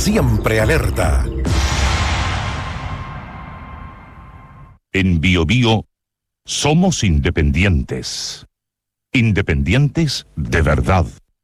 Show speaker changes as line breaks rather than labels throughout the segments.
siempre alerta.
En BioBio somos independientes. Independientes de verdad.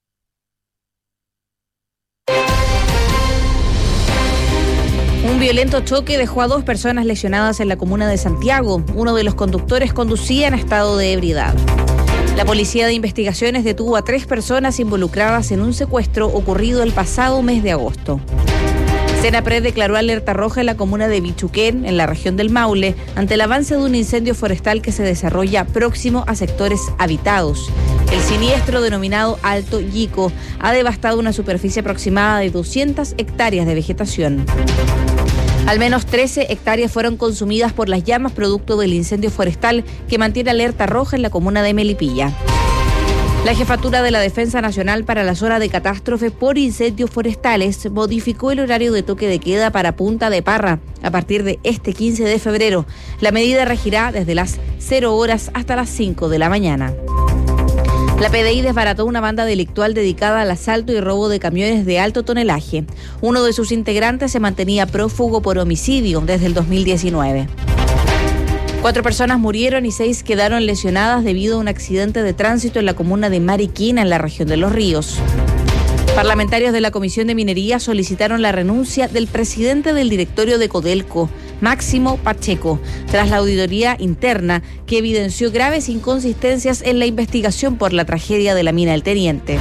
Un violento choque dejó a 2 personas lesionadas en la comuna de Santiago. Uno de los conductores conducía en estado de ebriedad. La Policía de Investigaciones detuvo a 3 personas involucradas en un secuestro ocurrido el pasado mes de agosto. Senapred declaró alerta roja en la comuna de Bichuquén, en la región del Maule, ante el avance de un incendio forestal que se desarrolla próximo a sectores habitados. El siniestro, denominado Alto Yico, ha devastado una superficie aproximada de 200 hectáreas de vegetación. Al menos 13 hectáreas fueron consumidas por las llamas producto del incendio forestal que mantiene alerta roja en la comuna de Melipilla. La Jefatura de la Defensa Nacional para la zona de catástrofe por incendios forestales modificó el horario de toque de queda para Punta de Parra a partir de este 15 de febrero. La medida regirá desde las 0 horas hasta las 5 de la mañana. La PDI desbarató una banda delictual dedicada al asalto y robo de camiones de alto tonelaje. Uno de sus integrantes se mantenía prófugo por homicidio desde el 2019. 4 personas murieron y 6 quedaron lesionadas debido a un accidente de tránsito en la comuna de Mariquina, en la región de Los Ríos. Parlamentarios de la Comisión de Minería solicitaron la renuncia del presidente del directorio de Codelco, Máximo Pacheco, tras la auditoría interna que evidenció graves inconsistencias en la investigación por la tragedia de la mina El Teniente.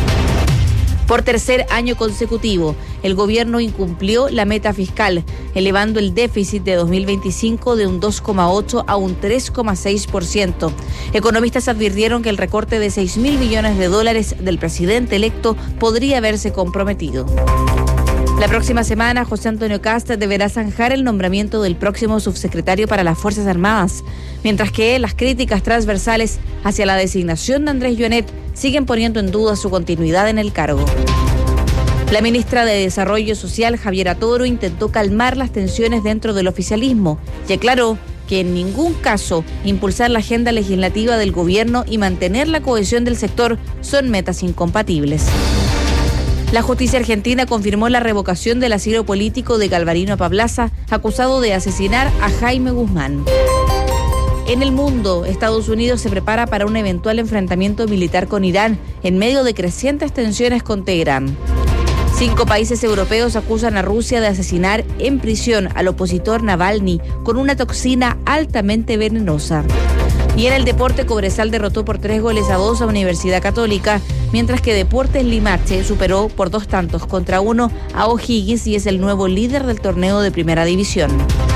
Por tercer año consecutivo, el gobierno incumplió la meta fiscal, elevando el déficit de 2025 de un 2,8 a un 3,6%. Economistas advirtieron que el recorte de $6.000 millones del presidente electo podría verse comprometido. La próxima semana, José Antonio Kast deberá zanjar el nombramiento del próximo subsecretario para las Fuerzas Armadas, mientras que las críticas transversales hacia la designación de Andrés Jonet siguen poniendo en duda su continuidad en el cargo. La ministra de Desarrollo Social, Javiera Toro, intentó calmar las tensiones dentro del oficialismo y aclaró que en ningún caso impulsar la agenda legislativa del gobierno y mantener la cohesión del sector son metas incompatibles. La justicia argentina confirmó la revocación del asilo político de Galvarino Pablaza, acusado de asesinar a Jaime Guzmán. En el mundo, Estados Unidos se prepara para un eventual enfrentamiento militar con Irán en medio de crecientes tensiones con Teherán. 5 países europeos acusan a Rusia de asesinar en prisión al opositor Navalny con una toxina altamente venenosa. Y en el deporte, Cobresal derrotó por 3-2 a Universidad Católica, mientras que Deportes Limache superó por 2-1 a O'Higgins y es el nuevo líder del torneo de Primera División.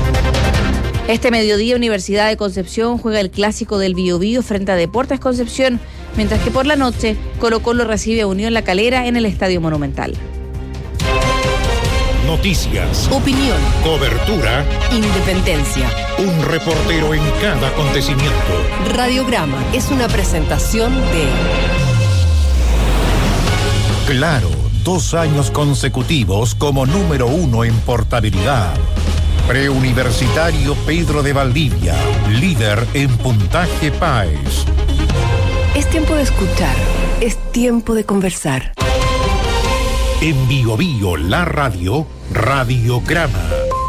Este mediodía, Universidad de Concepción juega el clásico del BioBio frente a Deportes Concepción, mientras que por la noche Colo-Colo recibe a Unión La Calera en el Estadio Monumental.
Noticias,
opinión,
cobertura,
independencia.
Un reportero en cada acontecimiento.
Radiograma es una presentación de
Claro, 2 años consecutivos como número 1 en portabilidad. Preuniversitario Pedro de Valdivia, líder en puntaje PAES.
Es tiempo de escuchar, es tiempo de conversar.
En BioBio, la radio, Radiograma.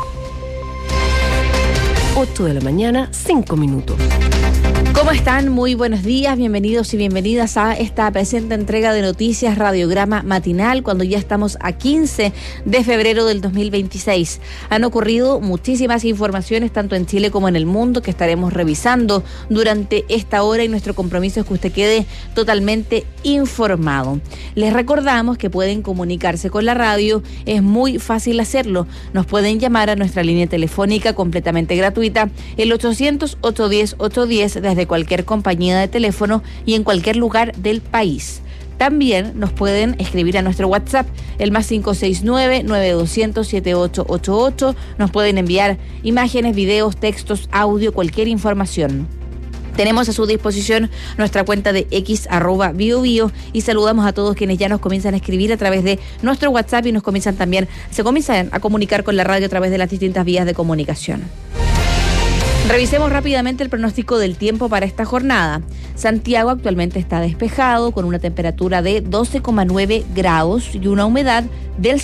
8 de la mañana, 5 minutos.
¿Cómo están? Muy buenos días, bienvenidos y bienvenidas a esta presente entrega de noticias Radiograma Matinal, cuando ya estamos a 15 de febrero del 2026. Han ocurrido muchísimas informaciones, tanto en Chile como en el mundo, que estaremos revisando durante esta hora, y nuestro compromiso es que usted quede totalmente informado. Les recordamos que pueden comunicarse con la radio, es muy fácil hacerlo. Nos pueden llamar a nuestra línea telefónica completamente gratuita, el 800-810-810, desde cualquier compañía de teléfono y en cualquier lugar del país. También nos pueden escribir a nuestro WhatsApp, el +569 9200 7888. Nos pueden enviar imágenes, videos, textos, audio, cualquier información. Tenemos a su disposición nuestra cuenta de X @BioBio, y saludamos a todos quienes ya nos comienzan a escribir a través de nuestro WhatsApp y se comienzan a comunicar con la radio a través de las distintas vías de comunicación. Revisemos rápidamente el pronóstico del tiempo para esta jornada. Santiago actualmente está despejado con una temperatura de 12,9 grados y una humedad del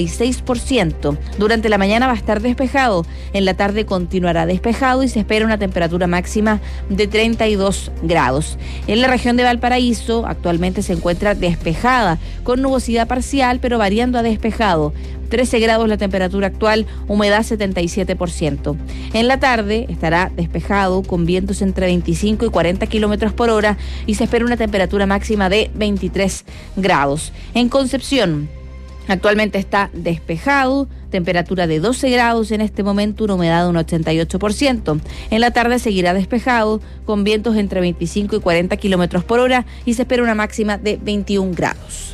76%. Durante la mañana va a estar despejado, en la tarde continuará despejado y se espera una temperatura máxima de 32 grados. En la región de Valparaíso actualmente se encuentra despejada, con nubosidad parcial pero variando a despejado. 13 grados la temperatura actual, humedad 77%. En la tarde estará despejado con vientos entre 25 y 40 kilómetros por hora y se espera una temperatura máxima de 23 grados. En Concepción, actualmente está despejado, temperatura de 12 grados en este momento, una humedad de un 88%. En la tarde seguirá despejado, con vientos entre 25 y 40 kilómetros por hora y se espera una máxima de 21 grados.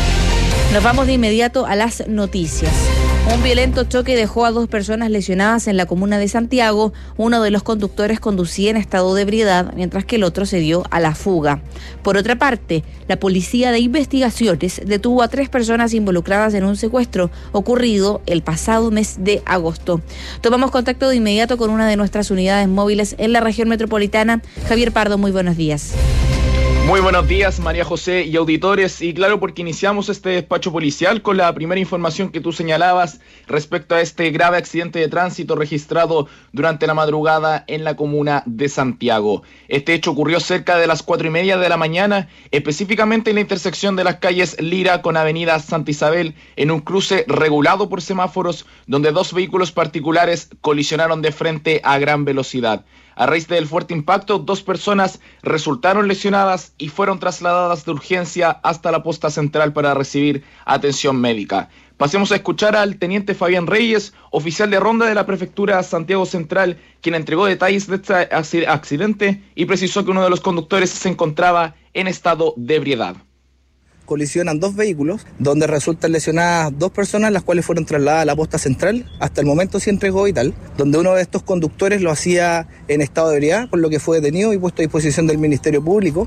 Nos vamos de inmediato a las noticias. Un violento choque dejó a 2 personas lesionadas en la comuna de Santiago. Uno de los conductores conducía en estado de ebriedad, mientras que el otro se dio a la fuga. Por otra parte, la Policía de Investigaciones detuvo a 3 personas involucradas en un secuestro ocurrido el pasado mes de agosto. Tomamos contacto de inmediato con una de nuestras unidades móviles en la región metropolitana. Javier Pardo, muy buenos días.
Muy buenos días, María José y auditores, y claro, porque iniciamos este despacho policial con la primera información que tú señalabas respecto a este grave accidente de tránsito registrado durante la madrugada en la comuna de Santiago. Este hecho ocurrió cerca de las 4:30 de la mañana, específicamente en la intersección de las calles Lira con avenida Santa Isabel, en un cruce regulado por semáforos, donde 2 vehículos particulares colisionaron de frente a gran velocidad. A raíz del fuerte impacto, 2 personas resultaron lesionadas y fueron trasladadas de urgencia hasta la posta central para recibir atención médica. Pasemos a escuchar al teniente Fabián Reyes, oficial de ronda de la prefectura Santiago Central, quien entregó detalles de este accidente y precisó que uno de los conductores se encontraba en estado de ebriedad.
Colisionan 2 vehículos, donde resultan lesionadas 2 personas, las cuales fueron trasladadas a la posta central. Hasta el momento se entregó vital, donde uno de estos conductores lo hacía en estado de ebriedad, por lo que fue detenido y puesto a disposición del Ministerio Público.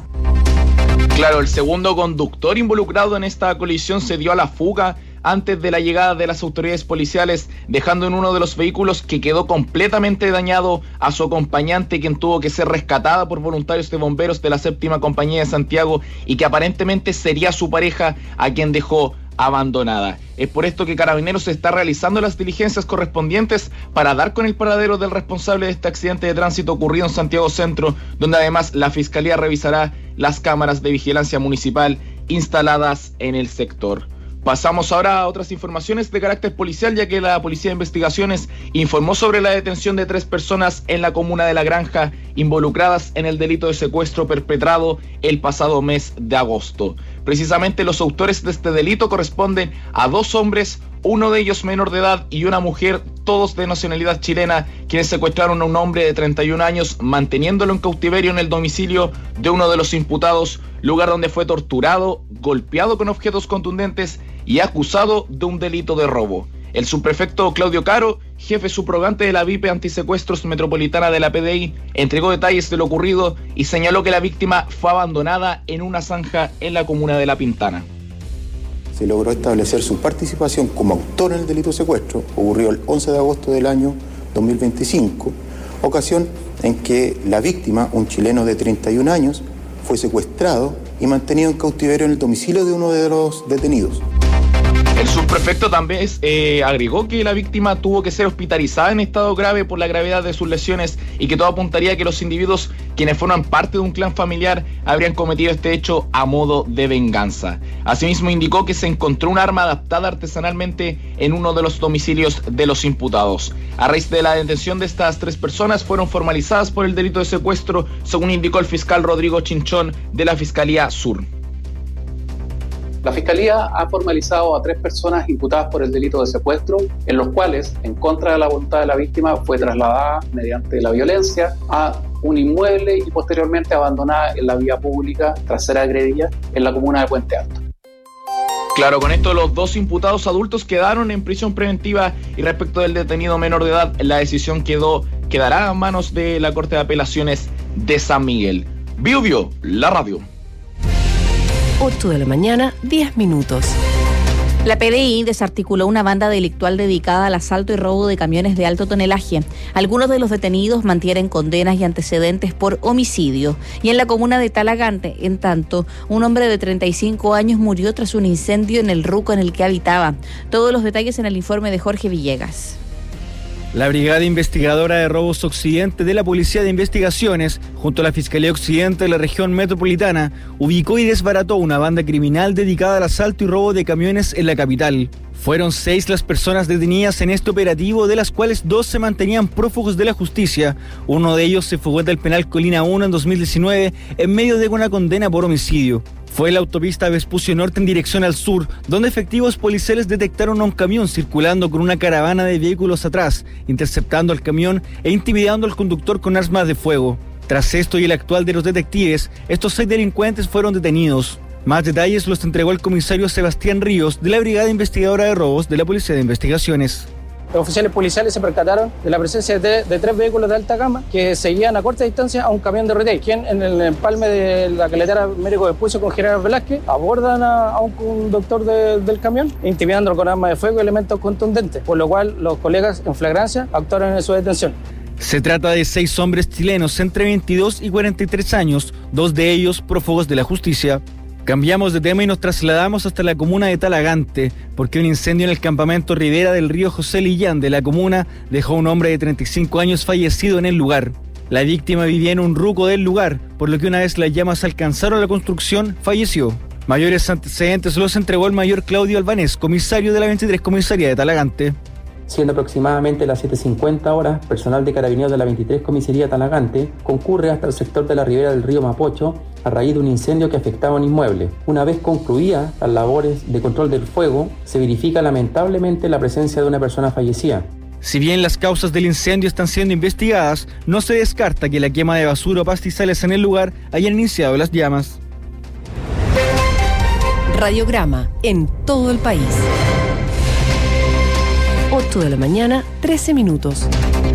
Claro, el segundo conductor involucrado en esta colisión se dio a la fuga antes de la llegada de las autoridades policiales, dejando en uno de los vehículos que quedó completamente dañado a su acompañante, quien tuvo que ser rescatada por voluntarios de bomberos de la 7ª Compañía de Santiago y que aparentemente sería su pareja a quien dejó abandonada. Es por esto que Carabineros está realizando las diligencias correspondientes para dar con el paradero del responsable de este accidente de tránsito ocurrido en Santiago Centro, donde además la Fiscalía revisará las cámaras de vigilancia municipal instaladas en el sector. Pasamos ahora a otras informaciones de carácter policial, ya que la Policía de Investigaciones informó sobre la detención de 3 personas en la comuna de La Granja involucradas en el delito de secuestro perpetrado el pasado mes de agosto. Precisamente los autores de este delito corresponden a 2 hombres, uno de ellos menor de edad y una mujer, todos de nacionalidad chilena, quienes secuestraron a un hombre de 31 años, manteniéndolo en cautiverio en el domicilio de uno de los imputados, lugar donde fue torturado, golpeado con objetos contundentes y acusado de un delito de robo. El subprefecto Claudio Caro, jefe subrogante de la VIP Antisecuestros Metropolitana de la PDI, entregó detalles de lo ocurrido y señaló que la víctima fue abandonada en una zanja en la comuna de La Pintana.
Se logró establecer su participación como autor en el delito de secuestro. Ocurrió el 11 de agosto del año 2025, ocasión en que la víctima, un chileno de 31 años, fue secuestrado y mantenido en cautiverio en el domicilio de uno de los detenidos.
El subprefecto también agregó que la víctima tuvo que ser hospitalizada en estado grave por la gravedad de sus lesiones y que todo apuntaría a que los individuos, quienes forman parte de un clan familiar, habrían cometido este hecho a modo de venganza. Asimismo, indicó que se encontró un arma adaptada artesanalmente en uno de los domicilios de los imputados. A raíz de la detención de estas 3 personas, fueron formalizadas por el delito de secuestro, según indicó el fiscal Rodrigo Chinchón de la Fiscalía Sur.
La Fiscalía ha formalizado a 3 personas imputadas por el delito de secuestro, en los cuales, en contra de la voluntad de la víctima, fue trasladada mediante la violencia a un inmueble y posteriormente abandonada en la vía pública tras ser agredida en la comuna de Puente Alto.
Claro, con esto los 2 imputados adultos quedaron en prisión preventiva y respecto del detenido menor de edad, la decisión quedará a manos de la Corte de Apelaciones de San Miguel. Biobío, la radio.
8 de la mañana, 10 minutos.
La PDI desarticuló una banda delictual dedicada al asalto y robo de camiones de alto tonelaje. Algunos de los detenidos mantienen condenas y antecedentes por homicidio. Y en la comuna de Talagante, en tanto, un hombre de 35 años murió tras un incendio en el ruco en el que habitaba. Todos los detalles en el informe de Jorge Villegas.
La Brigada Investigadora de Robos Occidente de la Policía de Investigaciones, junto a la Fiscalía Occidente de la región metropolitana, ubicó y desbarató una banda criminal dedicada al asalto y robo de camiones en la capital. Fueron 6 las personas detenidas en este operativo, de las cuales 2 se mantenían prófugos de la justicia. Uno de ellos se fugó del penal Colina 1 en 2019 en medio de una condena por homicidio. Fue la autopista Vespucio Norte en dirección al sur, donde efectivos policiales detectaron a un camión circulando con una caravana de vehículos atrás, interceptando al camión e intimidando al conductor con armas de fuego. Tras esto y el actual de los detectives, estos 6 delincuentes fueron detenidos. Más detalles los entregó el comisario Sebastián Ríos, de la Brigada Investigadora de Robos de la Policía de Investigaciones.
Los oficiales policiales se percataron de la presencia de 3 vehículos de alta gama que seguían a corta distancia a un camión de retail, quien en el empalme de la carretera Américo Vespucio con General Velázquez abordan a un conductor del camión, intimidándolo con armas de fuego y elementos contundentes, por lo cual los colegas en flagrancia actuaron en su detención.
Se trata de 6 hombres chilenos entre 22 y 43 años, 2 de ellos prófugos de la justicia. Cambiamos de tema y nos trasladamos hasta la comuna de Talagante, porque un incendio en el campamento Ribera del río José Lillán de la comuna dejó a un hombre de 35 años fallecido en el lugar. La víctima vivía en un ruco del lugar, por lo que una vez las llamas alcanzaron la construcción, falleció. Mayores antecedentes los entregó el mayor Claudio Albanés, comisario de la 23 Comisaría de Talagante.
Siendo aproximadamente las 7:50 horas, personal de Carabineros de la 23 Comisaría de Talagante concurre hasta el sector de la ribera del río Mapocho a raíz de un incendio que afectaba un inmueble. Una vez concluidas las labores de control del fuego, se verifica lamentablemente la presencia de una persona fallecida.
Si bien las causas del incendio están siendo investigadas, no se descarta que la quema de basura o pastizales en el lugar hayan iniciado las llamas.
Radiograma en todo el país. 8 de la mañana, 13 minutos.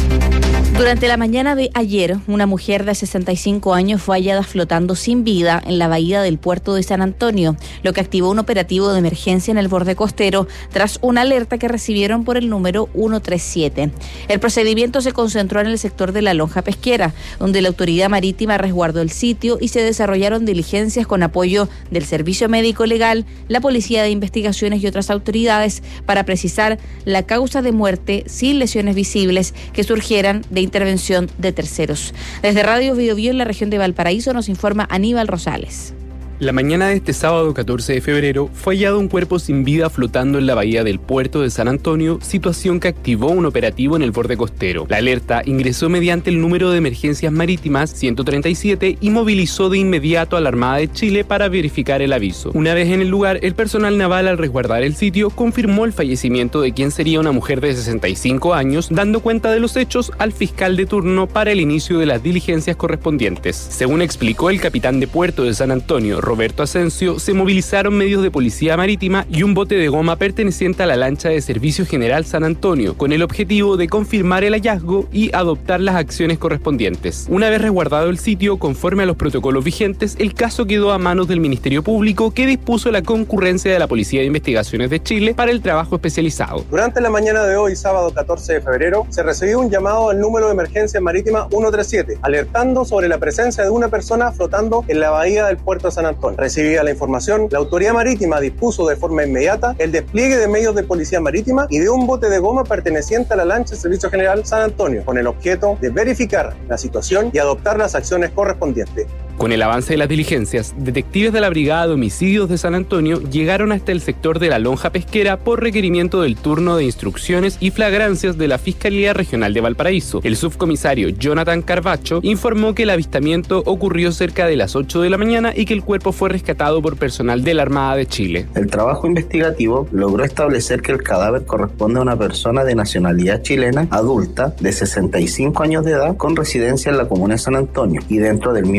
Durante la mañana de ayer, una mujer de 65 años fue hallada flotando sin vida en la bahía del puerto de San Antonio, lo que activó un operativo de emergencia en el borde costero tras una alerta que recibieron por el número 137. El procedimiento se concentró en el sector de la lonja pesquera, donde la autoridad marítima resguardó el sitio y se desarrollaron diligencias con apoyo del Servicio Médico Legal, la Policía de Investigaciones y otras autoridades para precisar la causa de muerte sin lesiones visibles que surgieran de intervención de terceros. Desde Radio Biobío en la región de Valparaíso nos informa Aníbal Rosales.
La mañana de este sábado 14 de febrero fue hallado un cuerpo sin vida flotando en la bahía del puerto de San Antonio, situación que activó un operativo en el borde costero. La alerta ingresó mediante el número de emergencias marítimas 137 y movilizó de inmediato a la Armada de Chile para verificar el aviso. Una vez en el lugar, el personal naval, al resguardar el sitio, confirmó el fallecimiento de quien sería una mujer de 65 años, dando cuenta de los hechos al fiscal de turno para el inicio de las diligencias correspondientes. Según explicó el capitán de puerto de San Antonio, Roberto Asensio, se movilizaron medios de policía marítima y un bote de goma perteneciente a la lancha de Servicio General San Antonio, con el objetivo de confirmar el hallazgo y adoptar las acciones correspondientes. Una vez resguardado el sitio, conforme a los protocolos vigentes, el caso quedó a manos del Ministerio Público, que dispuso la concurrencia de la Policía de Investigaciones de Chile para el trabajo especializado.
Durante la mañana de hoy, sábado 14 de febrero, se recibió un llamado al número de emergencia marítima 137, alertando sobre la presencia de una persona flotando en la bahía del puerto de San Antonio. Recibida la información, la autoridad marítima dispuso de forma inmediata el despliegue de medios de policía marítima y de un bote de goma perteneciente a la lancha Servicio General San Antonio, con el objeto de verificar la situación y adoptar las acciones correspondientes.
Con el avance de las diligencias, detectives de la Brigada de Homicidios de San Antonio llegaron hasta el sector de la lonja pesquera por requerimiento del turno de instrucciones y flagrancias de la Fiscalía Regional de Valparaíso. El subcomisario Jonathan Carvacho informó que el avistamiento ocurrió cerca de las 8 de la mañana y que el cuerpo fue rescatado por personal de la Armada de Chile.
El trabajo investigativo logró establecer que el cadáver corresponde a una persona de nacionalidad chilena, adulta, de 65 años de edad, con residencia en la comuna de San Antonio, y dentro del mismo trabajo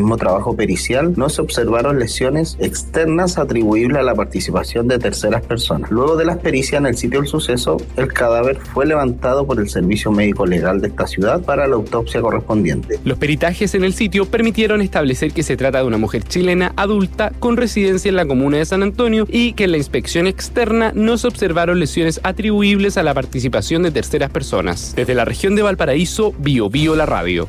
trabajo pericial no se observaron lesiones externas atribuibles a la participación de terceras personas. Luego de las pericias en el sitio del suceso, el cadáver fue levantado por el Servicio Médico Legal de esta ciudad para la autopsia correspondiente.
Los peritajes en el sitio permitieron establecer que se trata de una mujer chilena adulta con residencia en la comuna de San Antonio y que en la inspección externa no se observaron lesiones atribuibles a la participación de terceras personas. Desde la región de Valparaíso, BioBio la radio.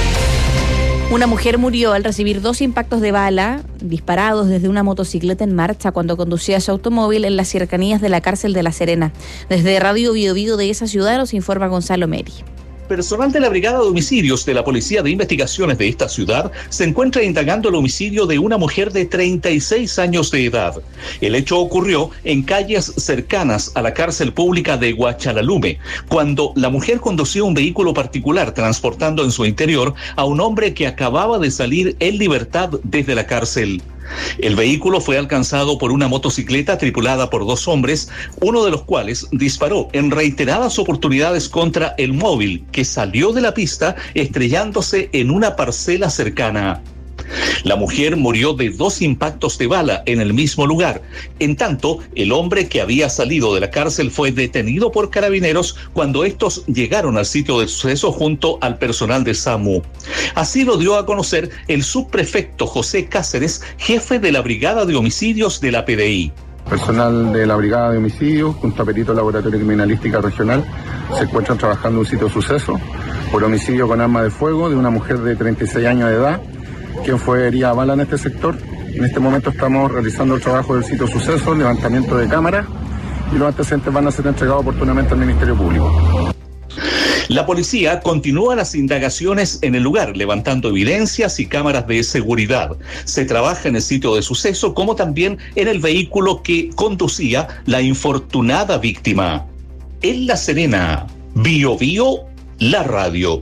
Una mujer murió al recibir 2 impactos de bala disparados desde una motocicleta en marcha cuando conducía su automóvil en las cercanías de la cárcel de La Serena. Desde Radio BioBio de esa ciudad nos informa Gonzalo Meri.
Personal de la Brigada de Homicidios de la Policía de Investigaciones de esta ciudad se encuentra indagando el homicidio de una mujer de 36 años de edad. El hecho ocurrió en calles cercanas a la cárcel pública de Huachalalume, cuando la mujer conducía un vehículo particular transportando en su interior a un hombre que acababa de salir en libertad desde la cárcel. El vehículo fue alcanzado por una motocicleta tripulada por 2 hombres, uno de los cuales disparó en reiteradas oportunidades contra el móvil, que salió de la pista estrellándose en una parcela cercana. La mujer murió de 2 impactos de bala en el mismo lugar. En tanto, el hombre que había salido de la cárcel fue detenido por carabineros cuando estos llegaron al sitio del suceso junto al personal de SAMU. Así lo dio a conocer el subprefecto José Cáceres, jefe de la Brigada de Homicidios de la PDI.
Personal de la Brigada de Homicidios, junto a perito Laboratorio Criminalística Regional, se encuentran trabajando en un sitio de suceso por homicidio con arma de fuego de una mujer de 36 años de edad, quien fue herida a bala en este sector. En este momento estamos realizando el trabajo del sitio suceso, levantamiento de cámaras, y los antecedentes van a ser entregados oportunamente al Ministerio Público.
La policía continúa las indagaciones en el lugar, levantando evidencias y cámaras de seguridad. Se trabaja en el sitio de suceso, como también en el vehículo que conducía la infortunada víctima. En La Serena, BioBio, la radio.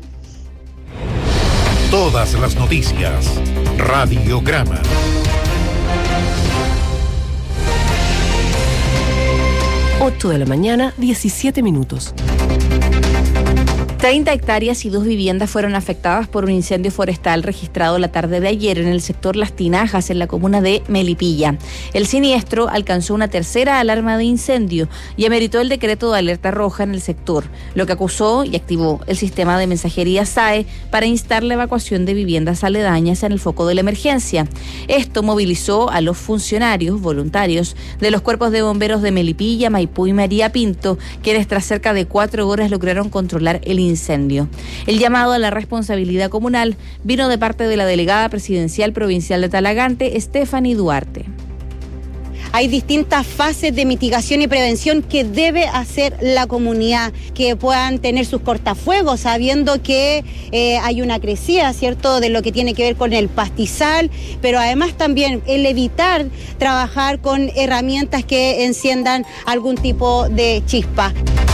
Todas las noticias. Radiograma.
Ocho de la mañana, 17 minutos.
30 hectáreas y 2 viviendas fueron afectadas por un incendio forestal registrado la tarde de ayer en el sector Las Tinajas, en la comuna de Melipilla. El siniestro alcanzó una tercera alarma de incendio y ameritó el decreto de alerta roja en el sector, lo que acusó y activó el sistema de mensajería SAE para instar la evacuación de viviendas aledañas en el foco de la emergencia. Esto movilizó a los funcionarios voluntarios de los cuerpos de bomberos de Melipilla, Maipú y María Pinto, quienes tras cerca de 4 horas lograron controlar el incendio. El llamado a la responsabilidad comunal vino de parte de la delegada presidencial provincial de Talagante, Stephanie Duarte.
Hay distintas fases de mitigación y prevención que debe hacer la comunidad, que puedan tener sus cortafuegos, sabiendo que hay una crecida, ¿cierto?, de lo que tiene que ver con el pastizal, pero además también el evitar trabajar con herramientas que enciendan algún tipo de chispa.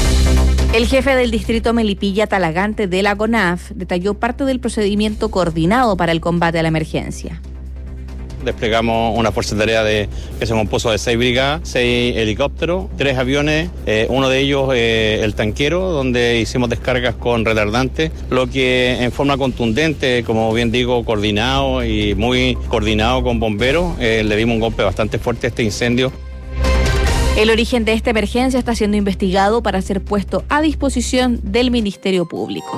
El jefe del distrito Melipilla Talagante de la CONAF detalló parte del procedimiento coordinado para el combate a la emergencia.
Desplegamos una fuerza de tarea que se compuso de 6 brigadas, 6 helicópteros, 3 aviones, uno de ellos el tanquero, donde hicimos descargas con retardantes, lo que en forma contundente, como bien digo, coordinado y muy coordinado con bomberos, le dimos un golpe bastante fuerte a este incendio.
El origen de esta emergencia está siendo investigado para ser puesto a disposición del Ministerio Público.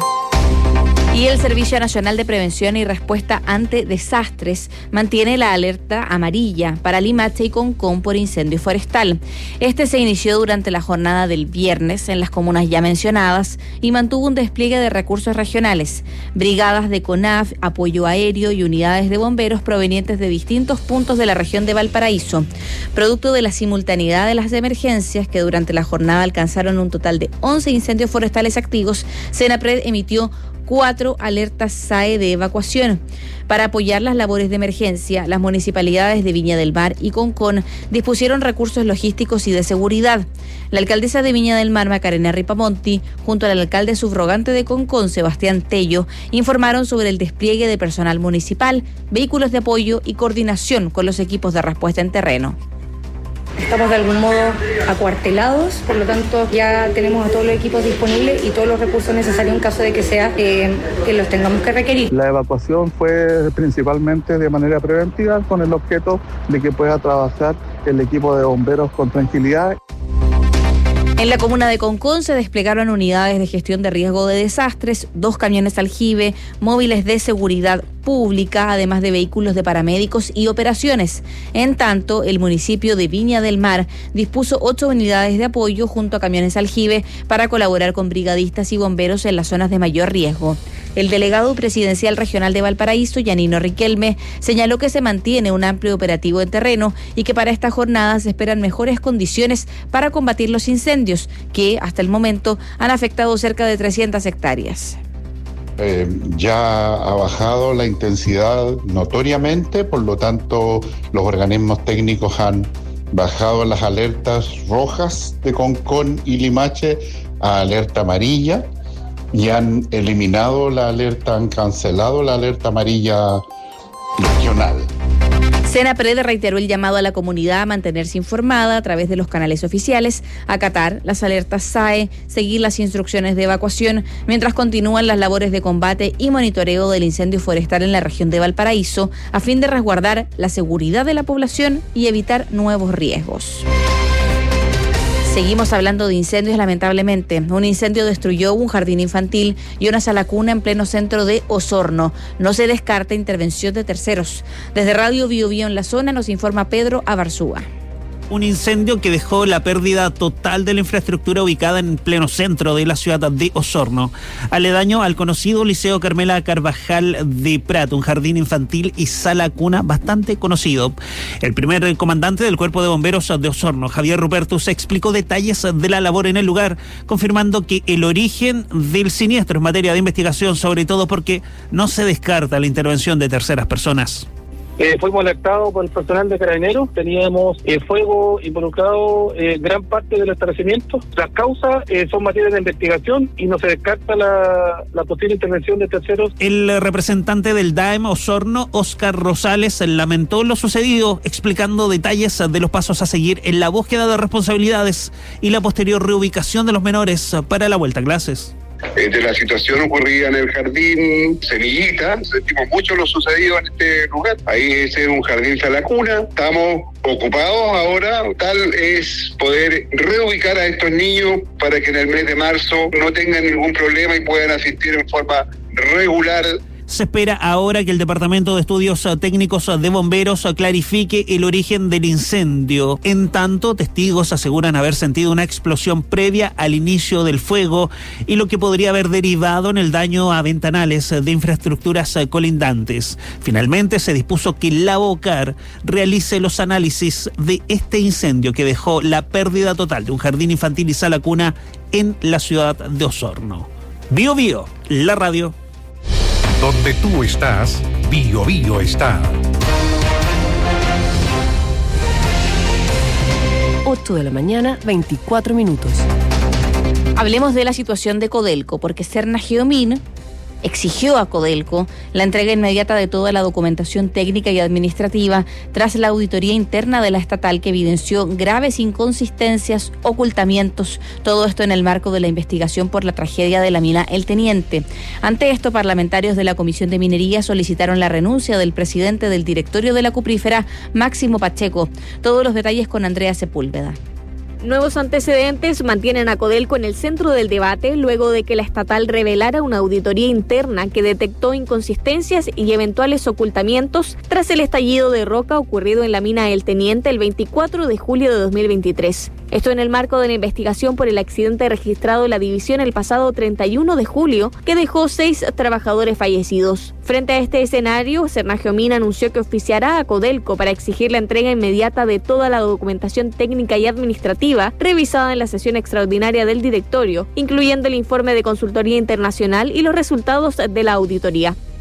Y el Servicio Nacional de Prevención y Respuesta ante Desastres mantiene la alerta amarilla para Limache y Concón por incendio forestal. Este se inició durante la jornada del viernes en las comunas ya mencionadas y mantuvo un despliegue de recursos regionales, brigadas de CONAF, apoyo aéreo y unidades de bomberos provenientes de distintos puntos de la región de Valparaíso. Producto de la simultaneidad de las emergencias, que durante la jornada alcanzaron un total de 11 incendios forestales activos, Senapred emitió 4 alertas SAE de evacuación. Para apoyar las labores de emergencia, las municipalidades de Viña del Mar y Concón dispusieron recursos logísticos y de seguridad. La alcaldesa de Viña del Mar, Macarena Ripamonti, junto al alcalde subrogante de Concón, Sebastián Tello, informaron sobre el despliegue de personal municipal, vehículos de apoyo y coordinación con los equipos de respuesta en terreno.
Estamos de algún modo acuartelados, por lo tanto ya tenemos a todos los equipos disponibles y todos los recursos necesarios en caso de que sea que los tengamos que requerir.
La evacuación fue principalmente de manera preventiva con el objeto de que pueda trabajar el equipo de bomberos con tranquilidad.
En la comuna de Concón se desplegaron unidades de gestión de riesgo de desastres, 2 camiones aljibe, móviles de seguridad pública, además de vehículos de paramédicos y operaciones. En tanto, el municipio de Viña del Mar dispuso 8 unidades de apoyo junto a camiones aljibe para colaborar con brigadistas y bomberos en las zonas de mayor riesgo. El delegado presidencial regional de Valparaíso, Yanino Riquelme, señaló que se mantiene un amplio operativo en terreno y que para esta jornada se esperan mejores condiciones para combatir los incendios, que hasta el momento han afectado cerca de 300 hectáreas.
Ya ha bajado la intensidad notoriamente, por lo tanto los organismos técnicos han bajado las alertas rojas de Concón y Limache a alerta amarilla y han eliminado la alerta, han cancelado la alerta amarilla regional.
Senapred reiteró el llamado a la comunidad a mantenerse informada a través de los canales oficiales, acatar las alertas SAE, seguir las instrucciones de evacuación, mientras continúan las labores de combate y monitoreo del incendio forestal en la región de Valparaíso, a fin de resguardar la seguridad de la población y evitar nuevos riesgos. Seguimos hablando de incendios, lamentablemente. Un incendio destruyó un jardín infantil y una sala cuna en pleno centro de Osorno. No se descarta intervención de terceros. Desde Radio Bio Bio en la zona nos informa Pedro Abarzúa.
Un incendio que dejó la pérdida total de la infraestructura ubicada en pleno centro de la ciudad de Osorno, aledaño al conocido Liceo Carmela Carvajal de Prat, un jardín infantil y sala cuna bastante conocido. El primer comandante del Cuerpo de Bomberos de Osorno, Javier Rupertus, explicó detalles de la labor en el lugar, confirmando que el origen del siniestro es materia de investigación, sobre todo porque no se descarta la intervención de terceras personas.
Fuimos alertados por el personal de Carabineros, teníamos fuego involucrado gran parte del establecimiento. Las causas son materia de investigación y no se descarta la posible intervención de terceros.
El representante del DAEM Osorno, Óscar Rosales, lamentó lo sucedido, explicando detalles de los pasos a seguir en la búsqueda de responsabilidades y la posterior reubicación de los menores para la vuelta a clases.
De la situación ocurrida en el jardín Semillita, sentimos mucho lo sucedido en este lugar. Ahí es un jardín sala cuna, estamos ocupados ahora, tal es poder reubicar a estos niños para que en el mes de marzo no tengan ningún problema y puedan asistir en forma regular.
Se espera ahora que el Departamento de Estudios Técnicos de Bomberos clarifique el origen del incendio. En tanto, testigos aseguran haber sentido una explosión previa al inicio del fuego y lo que podría haber derivado en el daño a ventanales de infraestructuras colindantes. Finalmente, se dispuso que la BOCAR realice los análisis de este incendio que dejó la pérdida total de un jardín infantil y sala cuna en la ciudad de Osorno. Bio Bio, la radio.
Donde tú estás, Bio Bio está.
8 de la mañana, 24 minutos.
Hablemos de la situación de Codelco, porque Serna Geomín exigió a Codelco la entrega inmediata de toda la documentación técnica y administrativa tras la auditoría interna de la estatal que evidenció graves inconsistencias, ocultamientos, todo esto en el marco de la investigación por la tragedia de la mina El Teniente. Ante esto, parlamentarios de la Comisión de Minería solicitaron la renuncia del presidente del directorio de la cuprífera, Máximo Pacheco. Todos los detalles con Andrea Sepúlveda.
Nuevos antecedentes mantienen a Codelco en el centro del debate luego de que la estatal revelara una auditoría interna que detectó inconsistencias y eventuales ocultamientos tras el estallido de roca ocurrido en la mina El Teniente el 24 de julio de 2023. Esto en el marco de la investigación por el accidente registrado en la división el pasado 31 de julio, que dejó 6 trabajadores fallecidos. Frente a este escenario, Serna Geomín anunció que oficiará a Codelco para exigir la entrega inmediata de toda la documentación técnica y administrativa revisada en la sesión extraordinaria del directorio, incluyendo el informe de consultoría internacional y los resultados de la auditoría.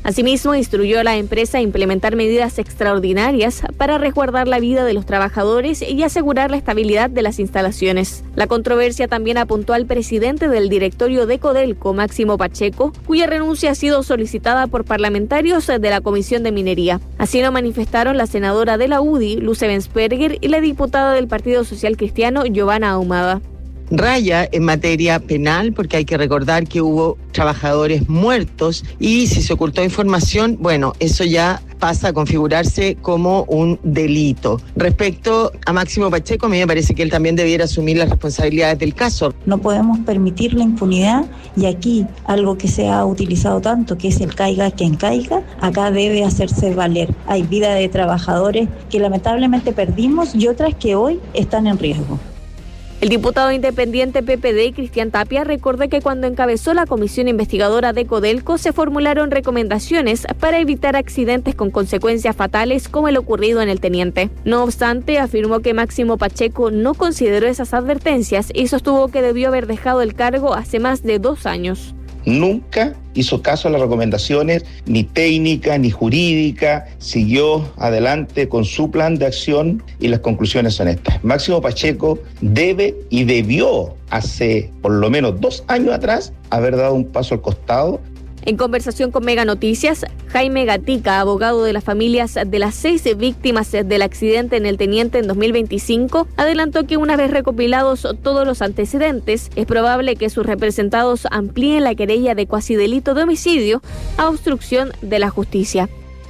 Asimismo, instruyó a la empresa a implementar medidas extraordinarias para resguardar la vida de los trabajadores y asegurar la estabilidad de las instalaciones. La controversia también apuntó al presidente del directorio de Codelco, Máximo Pacheco, cuya renuncia ha sido solicitada por parlamentarios de la Comisión de Minería. Así lo manifestaron la senadora de la UDI, Luz Ebensperger, y la diputada del Partido Social Cristiano, Giovanna Ahumada.
Raya en materia penal, porque hay que recordar que hubo trabajadores muertos y si se ocultó información, bueno, eso ya pasa a configurarse como un delito. Respecto a Máximo Pacheco, a mí me parece que él también debiera asumir las responsabilidades del caso.
No podemos permitir la impunidad y aquí algo que se ha utilizado tanto, que es el caiga quien caiga, acá debe hacerse valer. Hay vida de trabajadores que lamentablemente perdimos y otras que hoy están en riesgo.
El diputado independiente PPD, Cristian Tapia, recordó que cuando encabezó la comisión investigadora de Codelco se formularon recomendaciones para evitar accidentes con consecuencias fatales como el ocurrido en el Teniente. No obstante, afirmó que Máximo Pacheco no consideró esas advertencias y sostuvo que debió haber dejado el cargo hace más de 2 años.
Nunca hizo caso a las recomendaciones, ni técnica, ni jurídica, siguió adelante con su plan de acción y las conclusiones son estas. Máximo Pacheco debe y debió hace por lo menos 2 años atrás haber dado un paso al costado.
En conversación con Mega Noticias, Jaime Gatica, abogado de las familias de las 6 víctimas del accidente en el Teniente en 2025, adelantó que una vez recopilados todos los antecedentes, es probable que sus representados amplíen la querella de cuasidelito de homicidio a obstrucción de la justicia.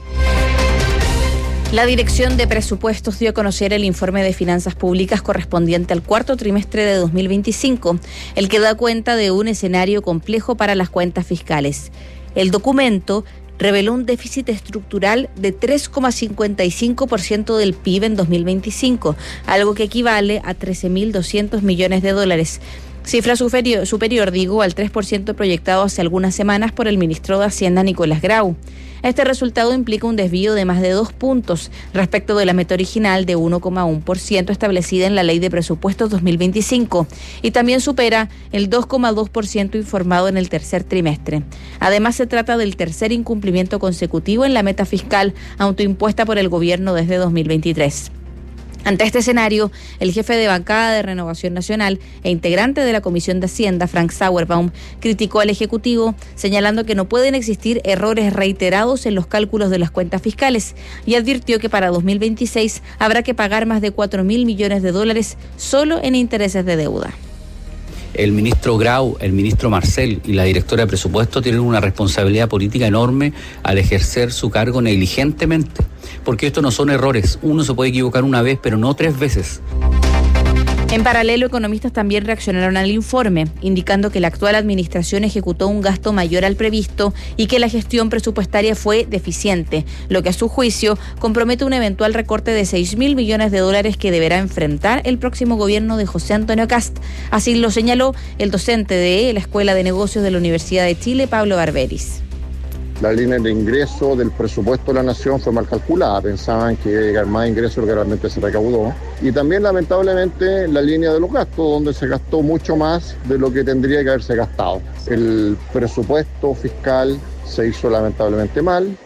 La Dirección de Presupuestos dio a conocer el informe de finanzas públicas correspondiente al 4º trimestre de 2025, el que da cuenta de un escenario complejo para las cuentas fiscales. El documento reveló un déficit estructural de 3,55% del PIB en 2025, algo que equivale a 13.200 millones de dólares. Cifra superior al 3% proyectado hace algunas semanas por el ministro de Hacienda, Nicolás Grau. Este resultado implica un desvío de más de 2 puntos respecto de la meta original de 1,1% establecida en la Ley de Presupuestos 2025 y también supera el 2,2% informado en el tercer trimestre. Además, se trata del tercer incumplimiento consecutivo en la meta fiscal autoimpuesta por el gobierno desde 2023. Ante este escenario, el jefe de bancada de Renovación Nacional e integrante de la Comisión de Hacienda, Frank Sauerbaum, criticó al Ejecutivo, señalando que no pueden existir errores reiterados en los cálculos de las cuentas fiscales y advirtió que para 2026 habrá que pagar más de 4.000 millones de dólares solo en intereses de deuda.
El ministro Grau, el ministro Marcel y la directora de presupuesto tienen una responsabilidad política enorme al ejercer su cargo negligentemente, porque estos no son errores. Uno se puede equivocar una vez, pero no 3 veces.
En paralelo, economistas también reaccionaron al informe, indicando que la actual administración ejecutó un gasto mayor al previsto y que la gestión presupuestaria fue deficiente, lo que a su juicio compromete un eventual recorte de 6.000 millones de dólares que deberá enfrentar el próximo gobierno de José Antonio Kast. Así lo señaló el docente de la Escuela de Negocios de la Universidad de Chile, Pablo Barberis.
La línea de ingreso del presupuesto de la Nación fue mal calculada, pensaban que iba a llegar más ingresos de lo que realmente se recaudó. Y también, lamentablemente, la línea de los gastos, donde se gastó mucho más de lo que tendría que haberse gastado. El presupuesto fiscal se hizo lamentablemente mal.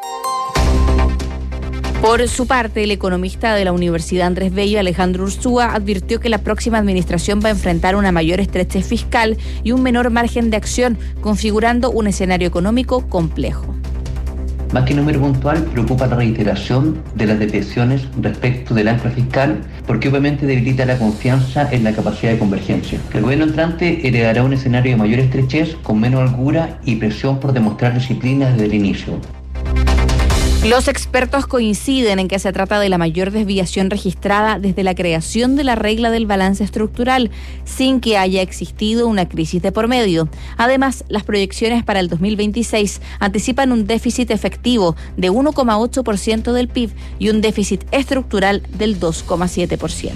Por su parte, el economista de la Universidad Andrés Bello, Alejandro Ursúa, advirtió que la próxima administración va a enfrentar una mayor estrechez fiscal y un menor margen de acción, configurando un escenario económico complejo.
Más que número puntual, preocupa la reiteración de las detenciones respecto del ancla fiscal, porque obviamente debilita la confianza en la capacidad de convergencia. El gobierno entrante heredará un escenario de mayor estrechez, con menos holgura y presión por demostrar disciplina desde el inicio.
Los expertos coinciden en que se trata de la mayor desviación registrada desde la creación de la regla del balance estructural, sin que haya existido una crisis de por medio. Además, las proyecciones para el 2026 anticipan un déficit efectivo de 1,8% del PIB y un déficit estructural del 2,7%.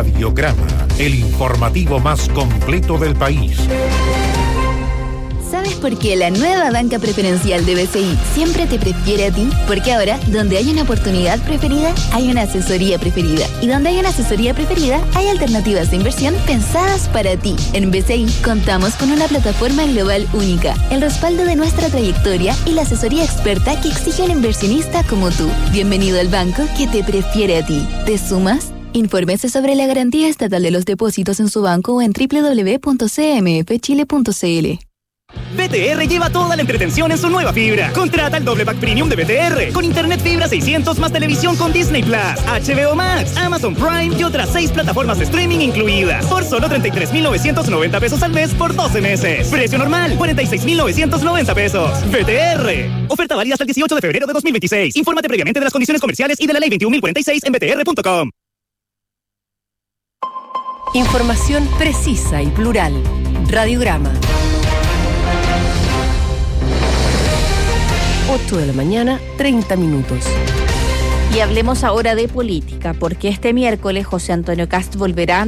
Radiograma, el informativo más completo del país.
¿Sabes
porque la nueva banca preferencial de BCI siempre te prefiere a ti, porque ahora, donde hay una oportunidad preferida, hay una asesoría preferida. Y donde hay una asesoría preferida, hay alternativas de inversión pensadas para ti. En BCI contamos con una plataforma global única, el respaldo de nuestra trayectoria y la asesoría experta que exige un inversionista como tú. Bienvenido al banco que te prefiere a ti. ¿Te sumas? Infórmese sobre la garantía estatal de los depósitos en su banco o en www.cmfchile.cl.
BTR lleva toda la entretención en su nueva fibra. Contrata el doble pack premium de BTR con internet fibra 600 más televisión con Disney Plus, HBO Max, Amazon Prime y otras 6 plataformas de streaming incluidas por solo 33,990 pesos al mes por 12 meses. Precio normal 46,990 pesos. BTR. Oferta válida hasta el 18 de febrero de 2026. Infórmate previamente de las condiciones comerciales y de la ley 21.046 en btr.com.
Información precisa y plural. Radiograma. 8 de la mañana, 30 minutos.
Y hablemos ahora de política, porque este miércoles José Antonio Kast volverá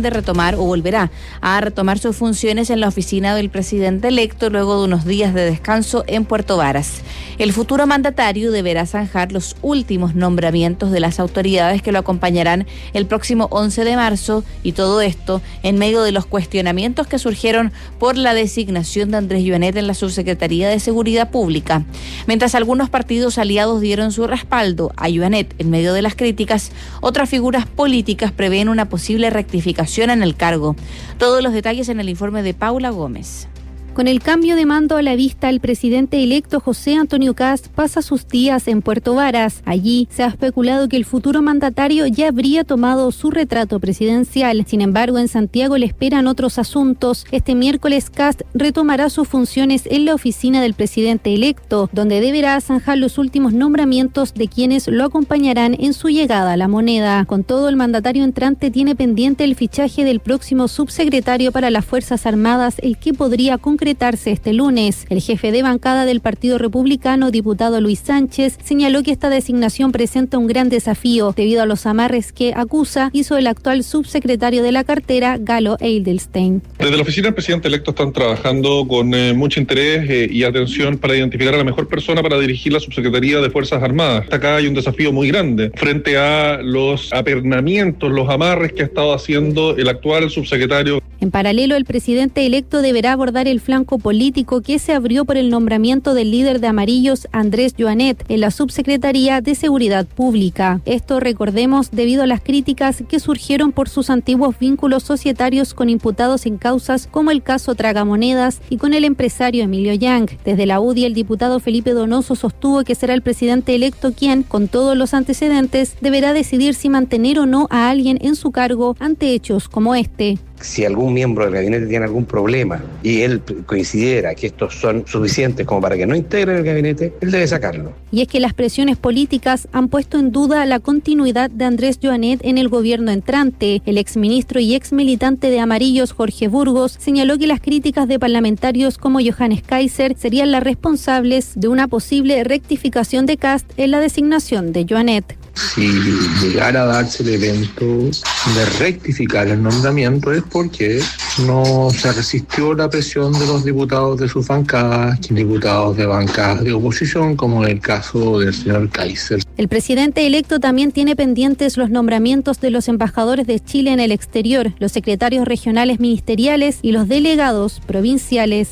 a retomar sus funciones en la oficina del presidente electo luego de unos días de descanso en Puerto Varas. El futuro mandatario deberá zanjar los últimos nombramientos de las autoridades que lo acompañarán el próximo 11 de marzo, y todo esto en medio de los cuestionamientos que surgieron por la designación de Andrés Joanet en la Subsecretaría de Seguridad Pública. Mientras algunos partidos aliados dieron su respaldo a Joanet en medio de las críticas, otras figuras políticas prevén una posible rectificación en el cargo. Todos los detalles en el informe de Paula Gómez.
Con el cambio de mando a la vista, el presidente electo José Antonio Kast pasa sus días en Puerto Varas. Allí se ha especulado que el futuro mandatario ya habría tomado su retrato presidencial. Sin embargo, en Santiago le esperan otros asuntos. Este miércoles Kast retomará sus funciones en la oficina del presidente electo, donde deberá zanjar los últimos nombramientos de quienes lo acompañarán en su llegada a la moneda. Con todo, el mandatario entrante tiene pendiente el fichaje del próximo subsecretario para las Fuerzas Armadas, el que podría concretarse este lunes. El jefe de bancada del Partido Republicano, diputado Luis Sánchez, señaló que esta designación presenta un gran desafío debido a los amarres que acusa hizo el actual subsecretario de la cartera, Galo Eidelstein.
Desde la oficina del presidente electo están trabajando con mucho interés y atención para identificar a la mejor persona para dirigir la subsecretaría de Fuerzas Armadas. Acá hay un desafío muy grande frente a los apernamientos, los amarres que ha estado haciendo el actual subsecretario.
En paralelo, el presidente electo deberá abordar el flanco político que se abrió por el nombramiento del líder de Amarillos, Andrés Joanet, en la Subsecretaría de Seguridad Pública. Esto, recordemos, debido a las críticas que surgieron por sus antiguos vínculos societarios con imputados en causas como el caso Tragamonedas y con el empresario Emilio Yang. Desde la UDI, el diputado Felipe Donoso sostuvo que será el presidente electo quien, con todos los antecedentes, deberá decidir si mantener o no a alguien en su cargo ante hechos como este.
Si algún miembro del gabinete tiene algún problema y él considera que estos son suficientes como para que no integre el gabinete, él debe sacarlo.
Y es que las presiones políticas han puesto en duda la continuidad de Andrés Joanet en el gobierno entrante. El exministro y exmilitante de Amarillos, Jorge Burgos, señaló que las críticas de parlamentarios como Johannes Kaiser serían las responsables de una posible rectificación de Kast en la designación de Joanet.
Si llegara a darse el evento de rectificar el nombramiento es porque no se resistió la presión de los diputados de sus bancadas, diputados de bancadas de oposición, como en el caso del señor Kaiser.
El presidente electo también tiene pendientes los nombramientos de los embajadores de Chile en el exterior, los secretarios regionales ministeriales y los delegados provinciales.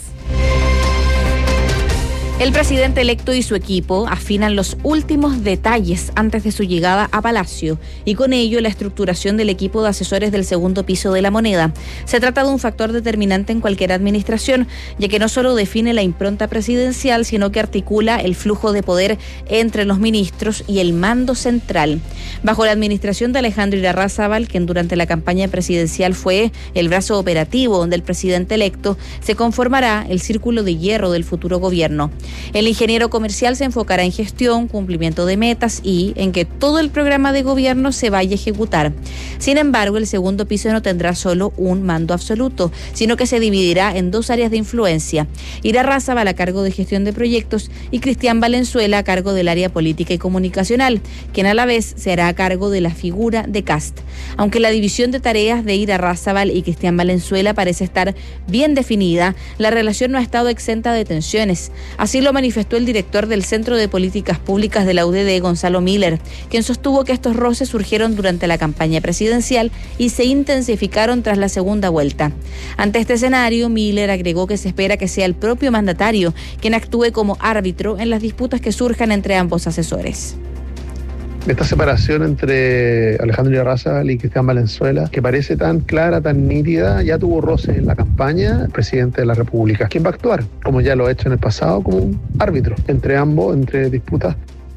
El presidente electo y su equipo afinan los últimos detalles antes de su llegada a Palacio y con ello la estructuración del equipo de asesores del segundo piso de la moneda. Se trata de un factor determinante en cualquier administración, ya que no solo define la impronta presidencial, sino que articula el flujo de poder entre los ministros y el mando central. Bajo la administración de Alejandro Irarrázaval, quien durante la campaña presidencial fue el brazo operativo del presidente electo, se conformará el círculo de hierro del futuro gobierno. El ingeniero comercial se enfocará en gestión, cumplimiento de metas y en que todo el programa de gobierno se vaya a ejecutar. Sin embargo, el segundo piso no tendrá solo un mando absoluto, sino que se dividirá en 2 áreas de influencia. Irarrázaval a cargo de gestión de proyectos y Cristian Valenzuela a cargo del área política y comunicacional, quien a la vez se hará a cargo de la figura de Kast. Aunque la división de tareas de Irarrázaval y Cristian Valenzuela parece estar bien definida, la relación no ha estado exenta de tensiones. Así lo manifestó el director del Centro de Políticas Públicas de la UDD, Gonzalo Miller, quien sostuvo que estos roces surgieron durante la campaña presidencial y se intensificaron tras la segunda vuelta. Ante este escenario, Miller agregó que se espera que sea el propio mandatario quien actúe como árbitro en las disputas que surjan entre ambos asesores.
Esta separación entre Alejandro Irarrázaval y Cristian Valenzuela, que parece tan clara, tan nítida, ya tuvo roces en la campaña el presidente de la República. ¿Quién va a actuar? Como ya lo ha hecho en el pasado, como un árbitro entre ambos, entre disputas.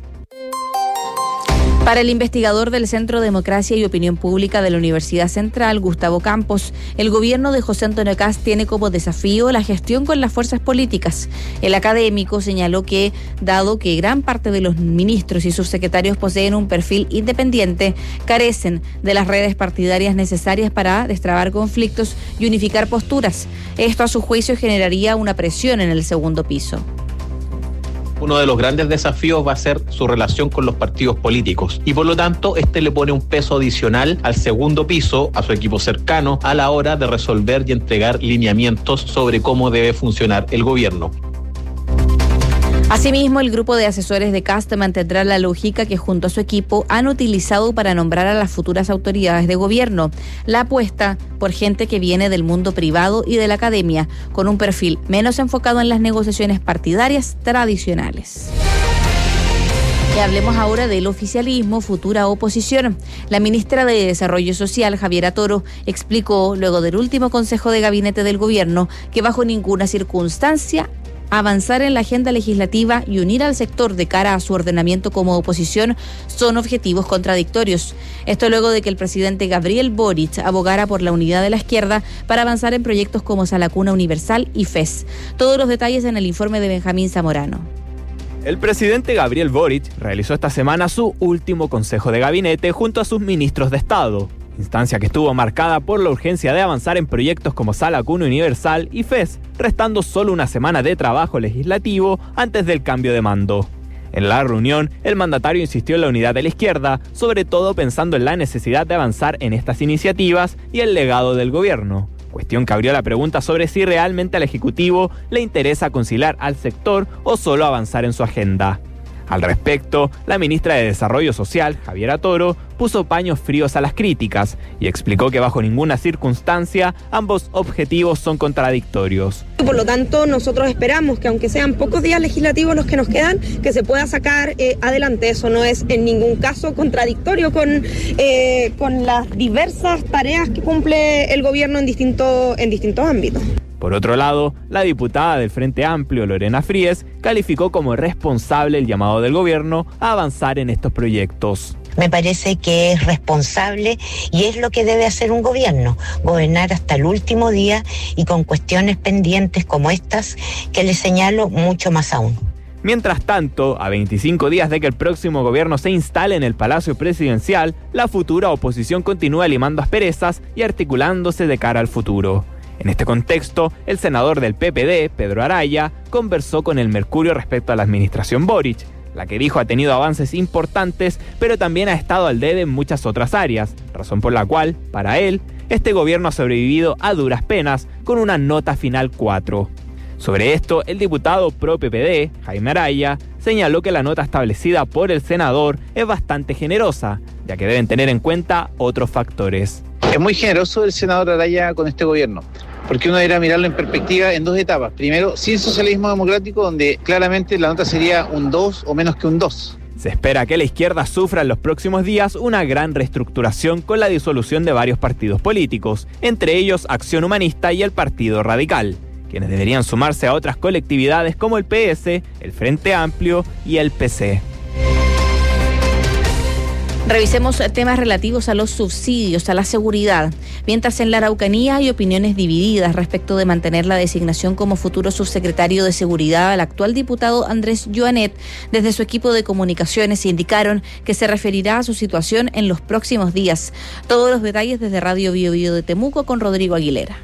Para el investigador del Centro Democracia y Opinión Pública de la Universidad Central, Gustavo Campos, el gobierno de José Antonio Kast tiene como desafío la gestión con las fuerzas políticas. El académico señaló que, dado que gran parte de los ministros y subsecretarios poseen un perfil independiente, carecen de las redes partidarias necesarias para destrabar conflictos y unificar posturas. Esto, a su juicio, generaría una presión en el segundo piso.
Uno de los grandes desafíos va a ser su relación con los partidos políticos y por lo tanto le pone un peso adicional al segundo piso, a su equipo cercano, a la hora de resolver y entregar lineamientos sobre cómo debe funcionar el gobierno.
Asimismo, el grupo de asesores de Kast mantendrá la lógica que junto a su equipo han utilizado para nombrar a las futuras autoridades de gobierno. La apuesta por gente que viene del mundo privado y de la academia, con un perfil menos enfocado en las negociaciones partidarias tradicionales. Y hablemos ahora del oficialismo, futura oposición. La ministra de Desarrollo Social, Javiera Toro, explicó luego del último Consejo de Gabinete del Gobierno que bajo ninguna circunstancia avanzar en la agenda legislativa y unir al sector de cara a su ordenamiento como oposición son objetivos contradictorios. Esto luego de que el presidente Gabriel Boric abogara por la unidad de la izquierda para avanzar en proyectos como Salacuna Universal y FES. Todos los detalles en el informe de Benjamín Zamorano.
El presidente Gabriel Boric realizó esta semana su último Consejo de Gabinete junto a sus ministros de Estado, instancia que estuvo marcada por la urgencia de avanzar en proyectos como Salacuna Universal y FES, restando solo una semana de trabajo legislativo antes del cambio de mando. En la reunión, el mandatario insistió en la unidad de la izquierda, sobre todo pensando en la necesidad de avanzar en estas iniciativas y el legado del gobierno, cuestión que abrió la pregunta sobre si realmente al Ejecutivo le interesa conciliar al sector o solo avanzar en su agenda. Al respecto, la ministra de Desarrollo Social, Javiera Toro, puso paños fríos a las críticas y explicó que bajo ninguna circunstancia ambos objetivos son contradictorios.
Por lo tanto, nosotros esperamos que aunque sean pocos días legislativos los que nos quedan, que se pueda sacar adelante. Eso no es en ningún caso contradictorio con las diversas tareas que cumple el gobierno en distintos ámbitos.
Por otro lado, la diputada del Frente Amplio, Lorena Fríes, calificó como responsable el llamado del gobierno a avanzar en estos proyectos.
Me parece que es responsable y es lo que debe hacer un gobierno, gobernar hasta el último día y con cuestiones pendientes como estas que le señalo mucho más aún.
Mientras tanto, a 25 días de que el próximo gobierno se instale en el Palacio Presidencial, la futura oposición continúa limando asperezas y articulándose de cara al futuro. En este contexto, el senador del PPD, Pedro Araya, conversó con el Mercurio respecto a la administración Boric, la que dijo ha tenido avances importantes, pero también ha estado al debe en muchas otras áreas, razón por la cual, para él, este gobierno ha sobrevivido a duras penas con una nota final 4. Sobre esto, el diputado pro PPD, Jaime Araya, señaló que la nota establecida por el senador es bastante generosa, ya que deben tener en cuenta otros factores.
Es muy generoso el senador Araya con este gobierno, porque uno debería mirarlo en perspectiva en dos etapas. Primero, sin socialismo democrático, donde claramente la nota sería un 2 o menos que un 2.
Se espera que la izquierda sufra en los próximos días una gran reestructuración con la disolución de varios partidos políticos, entre ellos Acción Humanista y el Partido Radical, quienes deberían sumarse a otras colectividades como el PS, el Frente Amplio y el PC.
Revisemos temas relativos a los subsidios, a la seguridad. Mientras en la Araucanía hay opiniones divididas respecto de mantener la designación como futuro subsecretario de Seguridad al actual diputado Andrés Joanet, desde su equipo de comunicaciones indicaron que se referirá a su situación en los próximos días. Todos los detalles desde Radio Bio Bio de Temuco con Rodrigo Aguilera.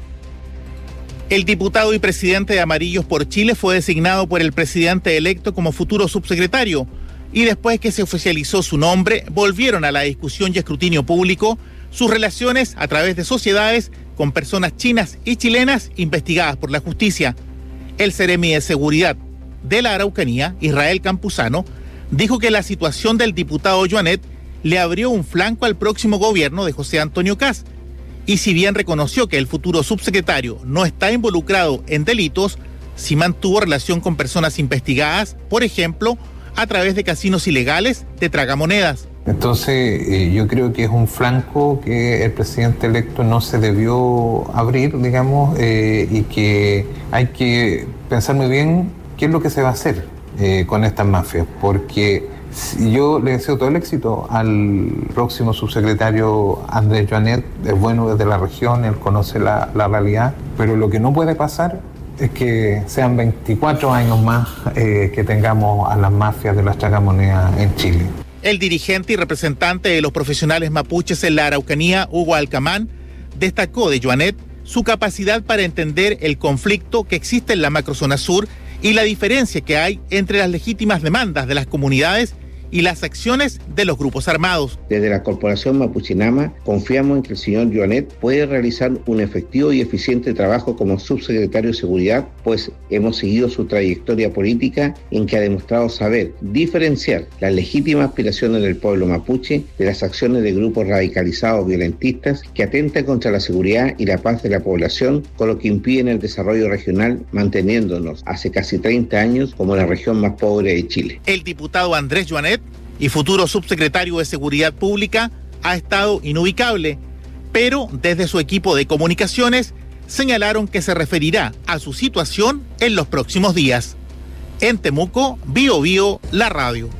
El diputado y presidente de Amarillos por Chile fue designado por el presidente electo como futuro subsecretario. Y después que se oficializó su nombre, volvieron a la discusión y escrutinio público sus relaciones a través de sociedades con personas chinas y chilenas investigadas por la justicia. El seremi de Seguridad de la Araucanía, Israel Campuzano, dijo que la situación del diputado Joanet le abrió un flanco al próximo gobierno de José Antonio Kast. Y si bien reconoció que el futuro subsecretario no está involucrado en delitos, sí mantuvo relación con personas investigadas, por ejemplo, a través de casinos ilegales de tragamonedas.
Entonces, yo creo que es un flanco que el presidente electo no se debió abrir, digamos, y que hay que pensar muy bien qué es lo que se va a hacer con estas mafias, porque yo le deseo todo el éxito al próximo subsecretario Andrés Joanet, es bueno desde la región, él conoce la realidad, pero lo que no puede pasar es que sean 24 años más que tengamos a las mafias de las tragamonedas en Chile.
El dirigente y representante de los profesionales mapuches en la Araucanía, Hugo Alcamán, destacó de Joanet su capacidad para entender el conflicto que existe en la macrozona sur y la diferencia que hay entre las legítimas demandas de las comunidades y las acciones de los grupos armados.
Desde la Corporación Mapuchinama confiamos en que el señor Joanet puede realizar un efectivo y eficiente trabajo como subsecretario de Seguridad, pues hemos seguido su trayectoria política en que ha demostrado saber diferenciar las legítimas aspiraciones del pueblo mapuche de las acciones de grupos radicalizados violentistas que atentan contra la seguridad y la paz de la población, con lo que impiden el desarrollo regional, manteniéndonos hace casi 30 años como la región más pobre de Chile.
El diputado Andrés Joanet y futuro subsecretario de Seguridad Pública ha estado inubicable, pero desde su equipo de comunicaciones señalaron que se referirá a su situación en los próximos días. En Temuco, Bio Bio, la radio.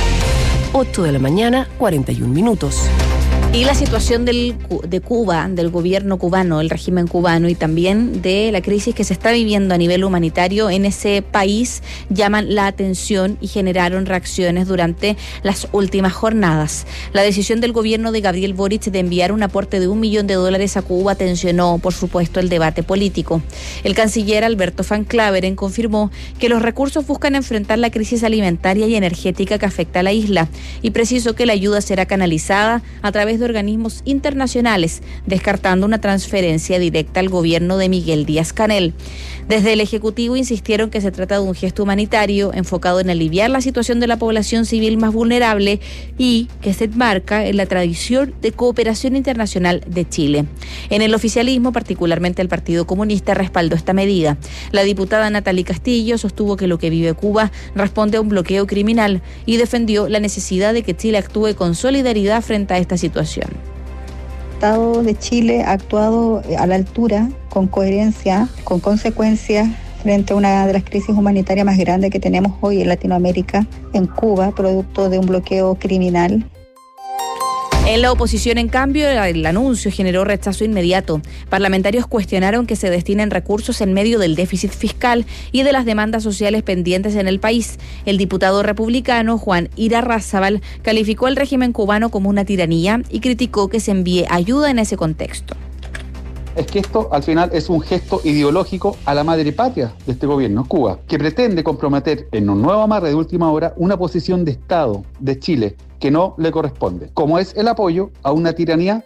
8 de la mañana, 41 minutos.
Y la situación de Cuba, del gobierno cubano, el régimen cubano y también de la crisis que se está viviendo a nivel humanitario en ese país llaman la atención y generaron reacciones durante las últimas jornadas. La decisión del gobierno de Gabriel Boric de enviar un aporte de $1 millón a Cuba tensionó, por supuesto, el debate político. El canciller Alberto Van Claveren confirmó que los recursos buscan enfrentar la crisis alimentaria y energética que afecta a la isla y precisó que la ayuda será canalizada a través de organismos internacionales, descartando una transferencia directa al gobierno de Miguel Díaz-Canel. Desde el Ejecutivo insistieron que se trata de un gesto humanitario enfocado en aliviar la situación de la población civil más vulnerable y que se enmarca en la tradición de cooperación internacional de Chile. En el oficialismo, particularmente el Partido Comunista, respaldó esta medida. La diputada Natalie Castillo sostuvo que lo que vive Cuba responde a un bloqueo criminal y defendió la necesidad de que Chile actúe con solidaridad frente a esta situación.
El Estado de Chile ha actuado a la altura, con coherencia, con consecuencias frente a una de las crisis humanitarias más grandes que tenemos hoy en Latinoamérica, en Cuba, producto de un bloqueo criminal.
En la oposición, en cambio, el anuncio generó rechazo inmediato. Parlamentarios cuestionaron que se destinen recursos en medio del déficit fiscal y de las demandas sociales pendientes en el país. El diputado republicano Juan Irarrázaval calificó al régimen cubano como una tiranía y criticó que se envíe ayuda en ese contexto.
Es que esto al final es un gesto ideológico a la madre patria de este gobierno, Cuba, que pretende comprometer en un nuevo amarre de última hora una posición de Estado de Chile que no le corresponde, como es el apoyo a una tiranía.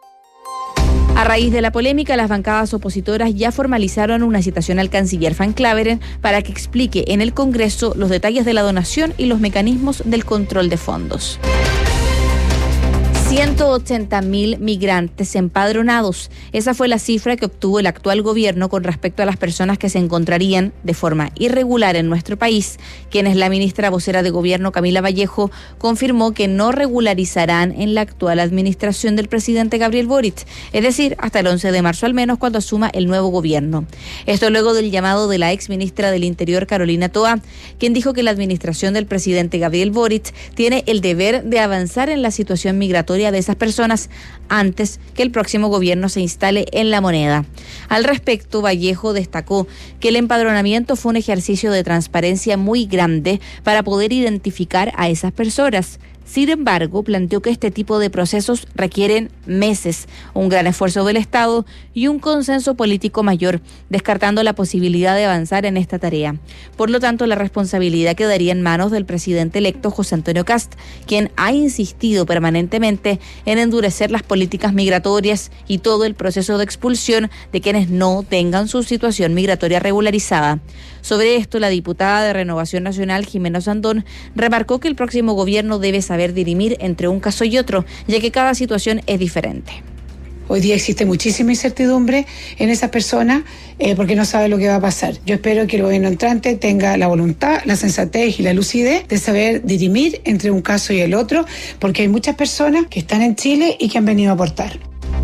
A raíz de la polémica, las bancadas opositoras ya formalizaron una citación al canciller Van Claveren para que explique en el Congreso los detalles de la donación y los mecanismos del control de fondos. 180.000 migrantes empadronados. Esa fue la cifra que obtuvo el actual gobierno con respecto a las personas que se encontrarían de forma irregular en nuestro país, quienes la ministra vocera de gobierno, Camila Vallejo, confirmó que no regularizarán en la actual administración del presidente Gabriel Boric, es decir, hasta el 11 de marzo al menos, cuando asuma el nuevo gobierno. Esto luego del llamado de la exministra del Interior, Carolina Toá, quien dijo que la administración del presidente Gabriel Boric tiene el deber de avanzar en la situación migratoria de esas personas antes que el próximo gobierno se instale en la moneda. Al respecto, Vallejo destacó que el empadronamiento fue un ejercicio de transparencia muy grande para poder identificar a esas personas. Sin embargo, planteó que este tipo de procesos requieren meses, un gran esfuerzo del Estado y un consenso político mayor, descartando la posibilidad de avanzar en esta tarea. Por lo tanto, la responsabilidad quedaría en manos del presidente electo José Antonio Kast, quien ha insistido permanentemente en endurecer las políticas migratorias y todo el proceso de expulsión de quienes no tengan su situación migratoria regularizada. Sobre esto, la diputada de Renovación Nacional, Jimena Sandón, remarcó que el próximo gobierno debe saber dirimir entre un caso y otro, ya que cada situación es diferente.
Hoy día existe muchísima incertidumbre en esa persona porque no sabe lo que va a pasar. Yo espero que el gobierno entrante tenga la voluntad, la sensatez y la lucidez de saber dirimir entre un caso y el otro, porque hay muchas personas que están en Chile y que han venido a aportar.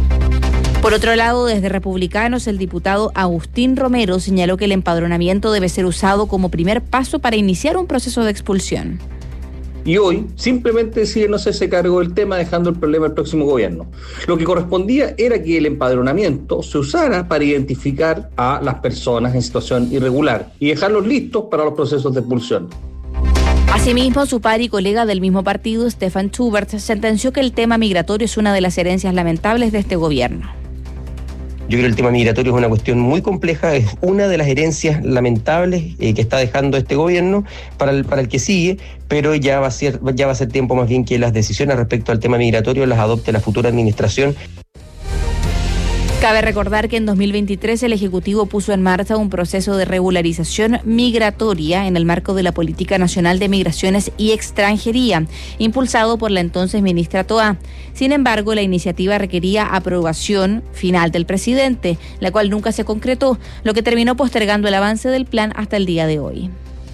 Por otro lado, desde Republicanos, el diputado Agustín Romero señaló que el empadronamiento debe ser usado como primer paso para iniciar un proceso de expulsión.
Y hoy simplemente decide no hacerse cargo del tema, dejando el problema al próximo gobierno. Lo que correspondía era que el empadronamiento se usara para identificar a las personas en situación irregular y dejarlos listos para los procesos de expulsión.
Asimismo, su par y colega del mismo partido, Stefan Schubert, sentenció que el tema migratorio es una de las herencias lamentables de este gobierno.
Yo creo que el tema migratorio es una cuestión muy compleja, es una de las herencias lamentables que está dejando este gobierno para el que sigue, pero ya va a ser tiempo más bien que las decisiones respecto al tema migratorio las adopte la futura administración.
Cabe recordar que en 2023 el Ejecutivo puso en marcha un proceso de regularización migratoria en el marco de la Política Nacional de Migraciones y Extranjería, impulsado por la entonces ministra Toá. Sin embargo, la iniciativa requería aprobación final del presidente, la cual nunca se concretó, lo que terminó postergando el avance del plan hasta el día de hoy.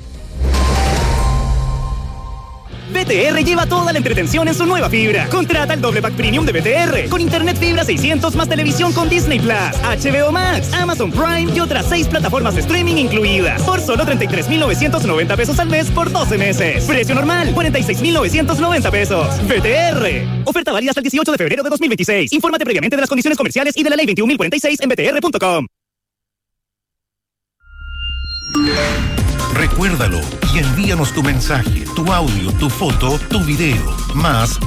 BTR lleva toda la entretención en su nueva fibra. Contrata el doble pack premium de BTR con internet fibra 600 más televisión con Disney Plus, HBO Max, Amazon Prime y otras 6 plataformas de streaming incluidas por solo 33.990 pesos al mes por 12 meses. Precio normal, 46.990 pesos. BTR. Oferta válida hasta el 18 de febrero de 2026. Infórmate previamente de las condiciones comerciales y de la ley 21.046 en btr.com.
Recuérdalo y envíanos tu mensaje, tu audio, tu foto, tu video. Más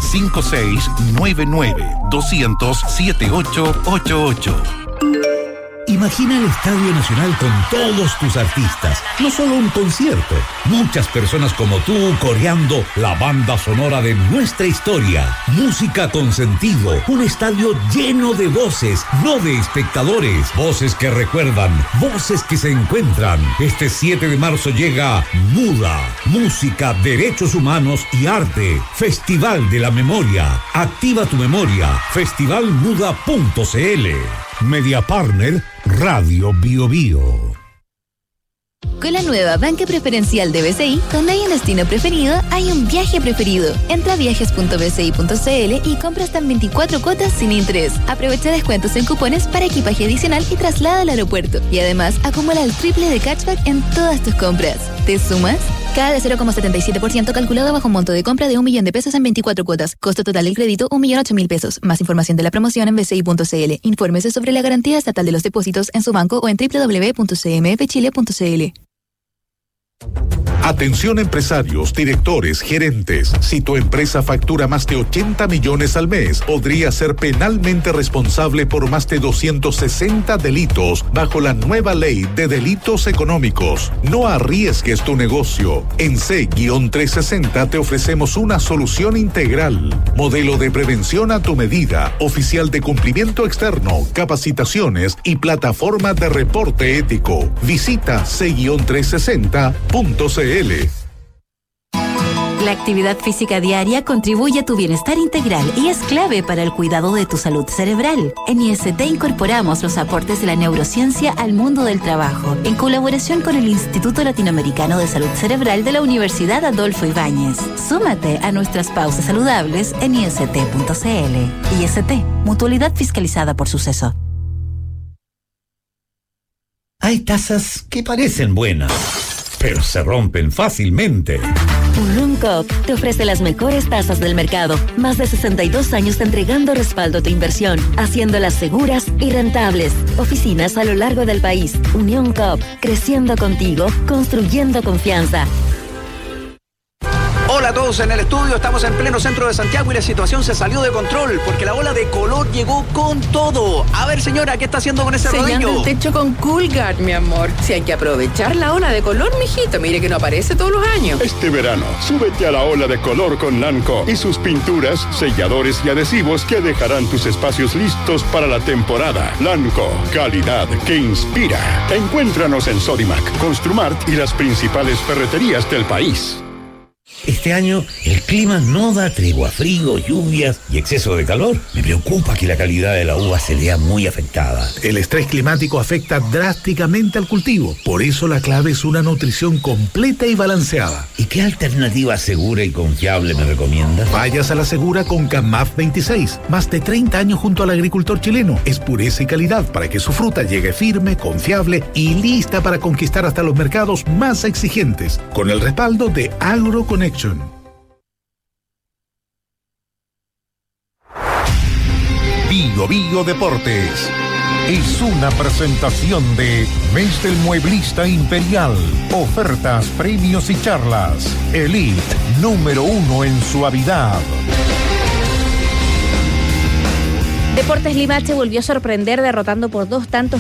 5699-200-7888.
Imagina el Estadio Nacional con todos tus artistas. No solo un concierto. Muchas personas como tú coreando la banda sonora de nuestra historia. Música con sentido. Un estadio lleno de voces, no de espectadores. Voces que recuerdan, voces que se encuentran. Este 7 de marzo llega MUDA. Música, derechos humanos y arte. Festival de la Memoria. Activa tu memoria. Festivalmuda.cl. Media Partner Radio Bio Bio.
Con la nueva banca preferencial de BCI, donde hay un destino preferido, hay un viaje preferido. Entra a viajes.bci.cl y compra hasta en 24 cuotas sin interés. Aprovecha descuentos en cupones para equipaje adicional y traslada al aeropuerto. Y además, acumula el triple de cashback en todas tus compras. ¿Te sumas? Cada de 0,77% calculado bajo un monto de compra de 1 millón de pesos en 24 cuotas. Costo total del crédito, 1.008.000 pesos. Más información de la promoción en bci.cl. Infórmese sobre la garantía estatal de los depósitos en su banco o en www.cmfchile.cl.
Atención empresarios, directores, gerentes. Si tu empresa factura más de 80 millones al mes, podría ser penalmente responsable por más de 260 delitos bajo la nueva ley de delitos económicos. No arriesgues tu negocio. En C-360 te ofrecemos una solución integral. Modelo de prevención a tu medida, oficial de cumplimiento externo, capacitaciones y plataforma de reporte ético. Visita C-360.cl.
La actividad física diaria contribuye a tu bienestar integral y es clave para el cuidado de tu salud cerebral. En IST incorporamos los aportes de la neurociencia al mundo del trabajo, en colaboración con el Instituto Latinoamericano de Salud Cerebral de la Universidad Adolfo Ibáñez. Súmate a nuestras pausas saludables en ist.cl. IST, mutualidad fiscalizada por Suceso.
Hay tazas que parecen buenas, pero se rompen fácilmente.
Unrumco te ofrece las mejores tasas del mercado. Más de 62 años entregando respaldo a tu inversión, haciéndolas seguras y rentables. Oficinas a lo largo del país. Unión Coop, creciendo contigo, construyendo confianza.
Hola a todos en el estudio, estamos en pleno centro de Santiago y la situación se salió de control porque la ola de calor llegó con todo. A ver, señora, ¿qué está haciendo con ese rodillo?
Sellando el techo con Coolguard, mi amor. Si hay que aprovechar la ola de color, mijito, mire que no aparece todos los años.
Este verano, súbete a la ola de color con Lanco y sus pinturas, selladores y adhesivos que dejarán tus espacios listos para la temporada. Lanco, calidad que inspira. Encuéntranos en Sodimac, Construmart y las principales ferreterías del país.
Este año el clima no da tregua, frío, lluvias y exceso de calor. Me preocupa que la calidad de la uva se vea muy afectada.
El estrés climático afecta drásticamente al cultivo. Por eso la clave es una nutrición completa y balanceada.
¿Y qué alternativa segura y confiable me recomiendas?
Vayas a la segura con CAMAF 26. Más de 30 años junto al agricultor chileno. Es pureza y calidad para que su fruta llegue firme, confiable y lista para conquistar hasta los mercados más exigentes. Con el respaldo de AgroConnection.
Bio Deportes es una presentación de Mes del Mueblista Imperial. Ofertas, premios y charlas. Elite, número 1 en suavidad.
Deportes Limache volvió a sorprender derrotando por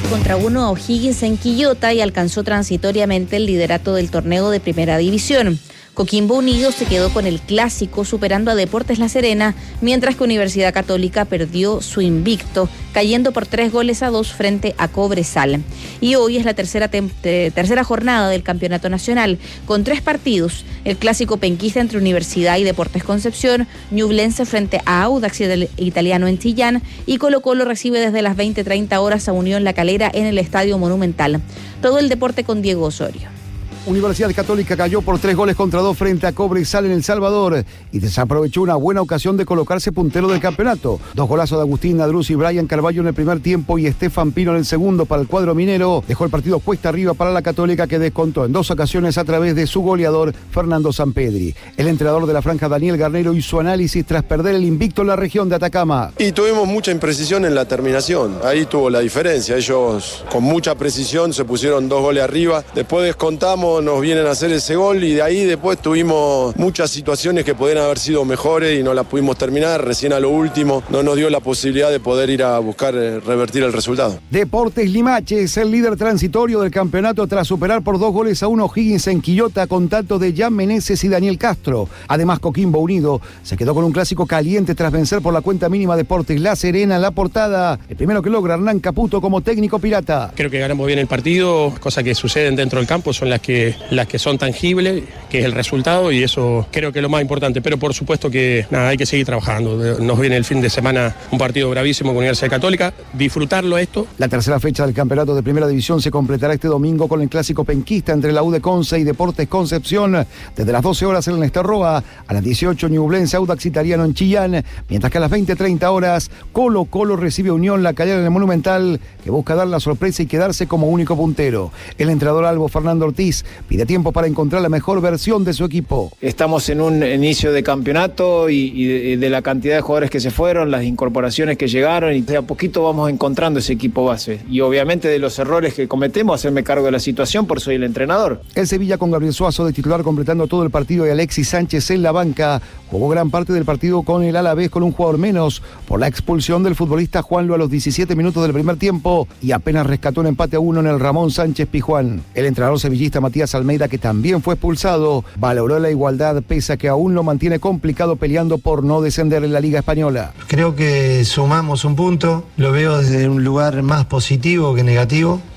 2-1 a O'Higgins en Quillota y alcanzó transitoriamente el liderato del torneo de Primera División. Coquimbo Unido se quedó con el clásico superando a Deportes La Serena, mientras que Universidad Católica perdió su invicto, cayendo por 3-2 frente a Cobresal. Y hoy es la tercera jornada del Campeonato Nacional, con 3 partidos: el clásico penquista entre Universidad y Deportes Concepción, Ñublense frente a Audax Italiano en Chillán, y Colo-Colo recibe desde las 20:30 horas a Unión La Calera en el Estadio Monumental. Todo el deporte con Diego Osorio.
Universidad Católica cayó por 3-2 frente a Cobresal en El Salvador y desaprovechó una buena ocasión de colocarse puntero del campeonato. 2 golazos de Agustín Nadruz y Brian Carballo en el primer tiempo y Estefan Pino en el segundo para el cuadro minero. Dejó el partido cuesta arriba para la Católica, que descontó en 2 ocasiones a través de su goleador Fernando Sampedri. El entrenador de la franja, Daniel Garnero, hizo análisis tras perder el invicto en la región de Atacama.
Y tuvimos mucha imprecisión en la terminación. Ahí tuvo la diferencia. Ellos con mucha precisión se pusieron 2 goles arriba. Después descontamos, nos vienen a hacer ese gol y de ahí después tuvimos muchas situaciones que podrían haber sido mejores y no las pudimos terminar. Recién a lo último no nos dio la posibilidad de poder ir a buscar revertir el resultado.
Deportes Limache es el líder transitorio del campeonato tras superar por 2-1 O'Higgins en Quillota con tantos de Jan Meneses y Daniel Castro. Además, Coquimbo Unido se quedó con un clásico caliente tras vencer por la cuenta mínima Deportes La Serena en la portada. El primero que logra Hernán Caputo como técnico pirata.
Creo que ganamos bien el partido, cosas que suceden dentro del campo son las que son tangibles, que es el resultado, y eso creo que es lo más importante. Pero por supuesto que hay que seguir trabajando. Nos viene el fin de semana un partido bravísimo con Universidad Católica, disfrutarlo esto.
La tercera fecha del campeonato de Primera División se completará este domingo con el clásico penquista entre la U de Conce y Deportes Concepción, desde las 12 horas en el Nesterroa, a las 18 Ñublense Audax Italiano en Chillán, mientras que a las 20:30 horas Colo-Colo recibe Unión La Calera en el Monumental, que busca dar la sorpresa y quedarse como único puntero. El entrenador albo Fernando Ortiz pide tiempo para encontrar la mejor versión de su equipo.
Estamos en un inicio de campeonato y de la cantidad de jugadores que se fueron, las incorporaciones que llegaron, y de a poquito vamos encontrando ese equipo base. Y obviamente de los errores que cometemos, hacerme cargo de la situación, por soy el entrenador.
El Sevilla con Gabriel Suazo de titular completando todo el partido y Alexis Sánchez en la banca. Jugó gran parte del partido con el Alavés con un jugador menos por la expulsión del futbolista Juanlo a los 17 minutos del primer tiempo y apenas rescató un empate a 1 en el Ramón Sánchez Pizjuán. El entrenador sevillista Matías Almeida, que también fue expulsado, valoró la igualdad pese a que aún lo mantiene complicado peleando por no descender en la Liga Española.
Creo que sumamos un punto, lo veo desde un lugar más positivo que negativo.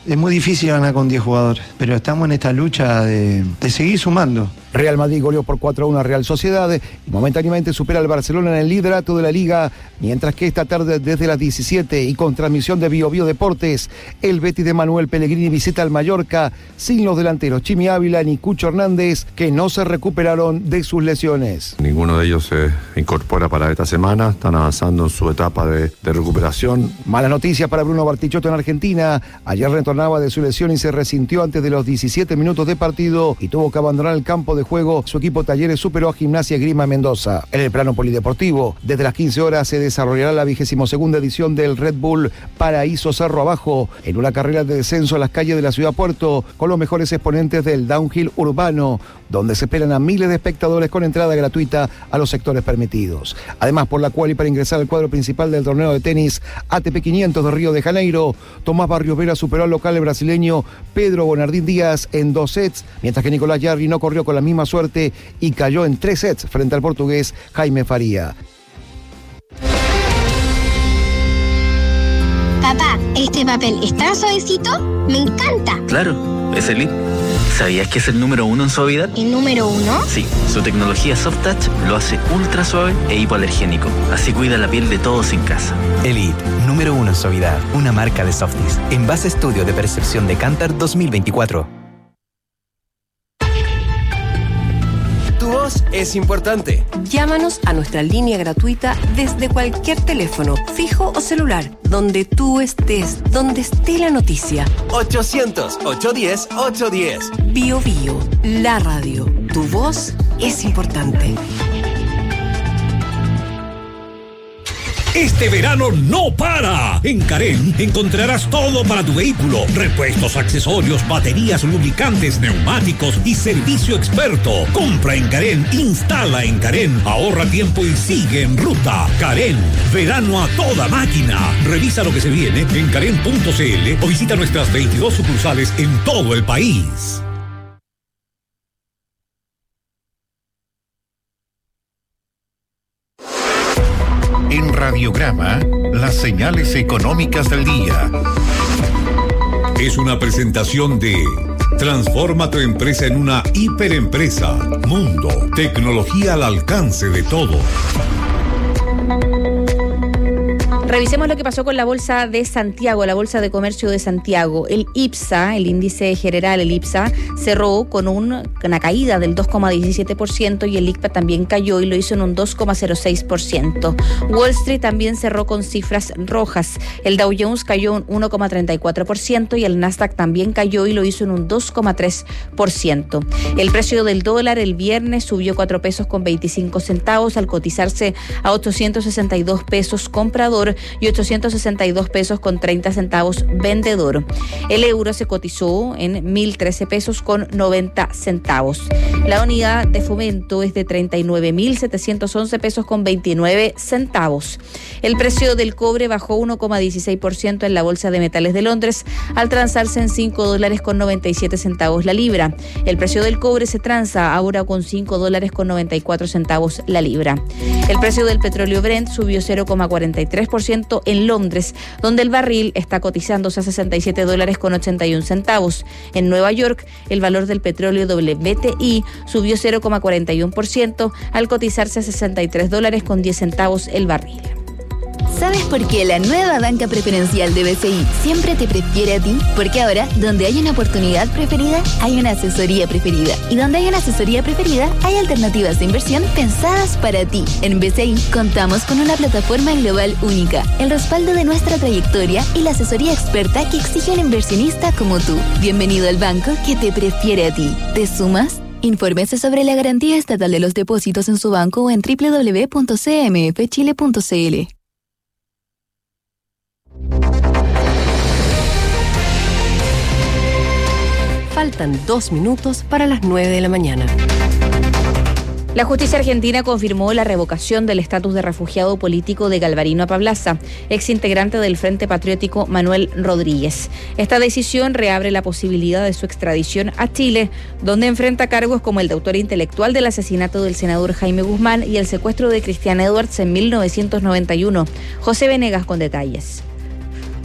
Es muy difícil ganar con 10 jugadores, pero estamos en esta lucha de seguir sumando.
Real Madrid goleó por 4-1 a Real Sociedad y momentáneamente supera al Barcelona en el liderato de la Liga, mientras que esta tarde desde las 17 y con transmisión de Bio Deportes, el Betis de Manuel Pellegrini visita al Mallorca sin los delanteros Chimi Ávila ni Cucho Hernández, que no se recuperaron de sus lesiones.
Ninguno de ellos se incorpora para esta semana, están avanzando en su etapa de recuperación.
Mala noticia para Bruno Bartichotto en Argentina. Ayer retornaba de su lesión y se resintió antes de los 17 minutos de partido y tuvo que abandonar el campo de juego. Su equipo Talleres superó a Gimnasia Esgrima Mendoza. En el plano polideportivo, desde las 15 horas se desarrollará la 22ª edición del Red Bull Paraíso Cerro Abajo, en una carrera de descenso a las calles de la ciudad Puerto, con los mejores exponentes del downhill urbano, donde se esperan a miles de espectadores con entrada gratuita a los sectores permitidos. Además, por la cual y para ingresar al cuadro principal del torneo de tenis ATP 500 de Río de Janeiro, Tomás Barrios Vera superó al local el brasileño Pedro Bonardín Díaz en 2 sets, mientras que Nicolás Jarry no corrió con la misma suerte y cayó en 3 sets frente al portugués Jaime Faría.
Papá, ¿este papel está suavecito? ¡Me encanta!
Claro, es Elite. ¿Sabías que es el número 1 en suavidad?
¿El número 1?
Sí, su tecnología Soft Touch lo hace ultra suave e hipoalergénico. Así cuida la piel de todos en casa.
Elite, número 1 en suavidad, una marca de Softies. En base a estudio de percepción de Kantar 2024.
Tu voz es importante.
Llámanos a nuestra línea gratuita desde cualquier teléfono, fijo o celular, donde tú estés, donde esté la noticia.
800-810-810.
Bio Bio, la radio. Tu voz es importante.
Este verano no para. En Carén encontrarás todo para tu vehículo: repuestos, accesorios, baterías, lubricantes, neumáticos y servicio experto. Compra en Carén, instala en Carén, ahorra tiempo y sigue en ruta. Carén, verano a toda máquina. Revisa lo que se viene en carén.cl o visita nuestras 22 sucursales en todo el país.
En Radiograma, las señales económicas del día.
Es una presentación de Transforma tu empresa en una hiperempresa. Mundo, tecnología al alcance de todos.
Revisemos lo que pasó con la Bolsa de Santiago, la Bolsa de Comercio de Santiago. El IPSA, el índice general, el IPSA, cerró con una caída del 2,17% y el ICPA también cayó y lo hizo en un 2,06%. Wall Street también cerró con cifras rojas. El Dow Jones cayó un 1,34% y el Nasdaq también cayó y lo hizo en un 2,3%. El precio del dólar el viernes subió 4 pesos con 25 centavos al cotizarse a 862 pesos comprador y 862 pesos con 30 centavos vendedor. El euro se cotizó en 1.013 pesos con 90 centavos. La unidad de fomento es de 39.711 pesos con 29 centavos. El precio del cobre bajó 1,16% en la Bolsa de Metales de Londres al transarse en $5.97 la libra. El precio del cobre se transa ahora con $5.94 la libra. El precio del petróleo Brent subió 0,43% en Londres, donde el barril está cotizándose a $67.81. En Nueva York, el valor del petróleo WTI subió 0,41% al cotizarse a $63.10 el barril.
¿Sabes por qué la nueva banca preferencial de BCI siempre te prefiere a ti? Porque ahora, donde hay una oportunidad preferida, hay una asesoría preferida. Y donde hay una asesoría preferida, hay alternativas de inversión pensadas para ti. En BCI contamos con una plataforma global única, el respaldo de nuestra trayectoria y la asesoría experta que exige un inversionista como tú. Bienvenido al banco que te prefiere a ti. ¿Te sumas? Infórmese sobre la garantía estatal de los depósitos en su banco o en www.cmfchile.cl.
Faltan 2 minutos para las 9 de la mañana.
La justicia argentina confirmó la revocación del estatus de refugiado político de Galvarino Apablaza, exintegrante del Frente Patriótico Manuel Rodríguez. Esta decisión reabre la posibilidad de su extradición a Chile, donde enfrenta cargos como el de autor intelectual del asesinato del senador Jaime Guzmán y el secuestro de Cristian Edwards en 1991. José Venegas con detalles.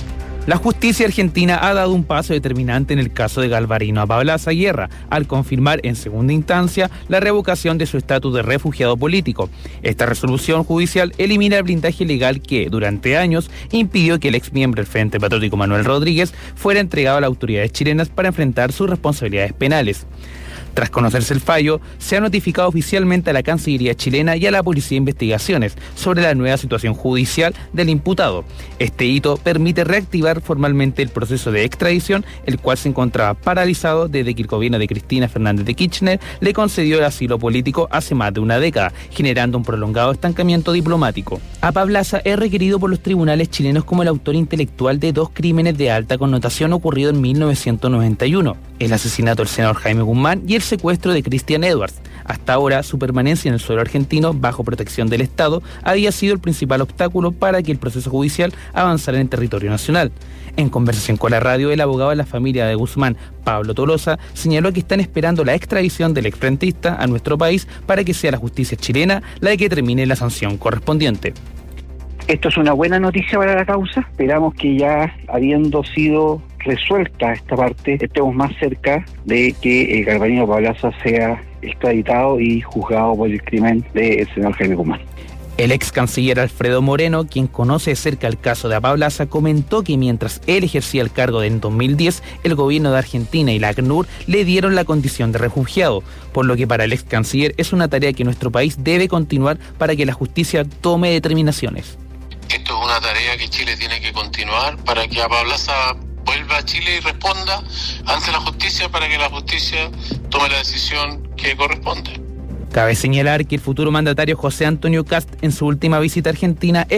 La justicia argentina ha dado un paso determinante en el caso de Galvarino Apablaza Guerra, al confirmar en segunda instancia la revocación de su estatus de refugiado político. Esta resolución judicial elimina el blindaje legal que, durante años, impidió que el exmiembro del Frente Patriótico Manuel Rodríguez fuera entregado a las autoridades chilenas para enfrentar sus responsabilidades penales. Tras conocerse el fallo, se ha notificado oficialmente a la Cancillería chilena y a la Policía de Investigaciones sobre la nueva situación judicial del imputado. Este hito permite reactivar formalmente el proceso de extradición, el cual se encontraba paralizado desde que el gobierno de Cristina Fernández de Kirchner le concedió el asilo político hace más de una década, generando un prolongado estancamiento diplomático. Apablaza es requerido por los tribunales chilenos como el autor intelectual de 2 crímenes de alta connotación ocurridos en 1991, el asesinato del senador Jaime Guzmán y el secuestro de Christian Edwards. Hasta ahora, su permanencia en el suelo argentino, bajo protección del Estado, había sido el principal obstáculo para que el proceso judicial avanzara en el territorio nacional. En conversación con la radio, el abogado de la familia de Guzmán, Pablo Tolosa, señaló que están esperando la extradición del exfrentista a nuestro país para que sea la justicia chilena la que determine la sanción correspondiente.
Esto es una buena noticia para la causa. Esperamos que ya habiendo sido resuelta esta parte, estemos más cerca de que Galvarino Apablaza sea extraditado y juzgado por el crimen del senador Jaime Guzmán.
El ex canciller Alfredo Moreno, quien conoce de cerca el caso de Apablaza, comentó que mientras él ejercía el cargo en 2010, el gobierno de Argentina y la ACNUR le dieron la condición de refugiado, por lo que para el ex canciller es una tarea que nuestro país debe continuar para que la justicia tome determinaciones.
Esto es una tarea que Chile tiene que continuar para que Apablaza vuelva a Chile y responda ante la justicia para que la justicia tome la decisión que corresponde.
Cabe señalar que el futuro mandatario José Antonio Kast, en su última visita a Argentina,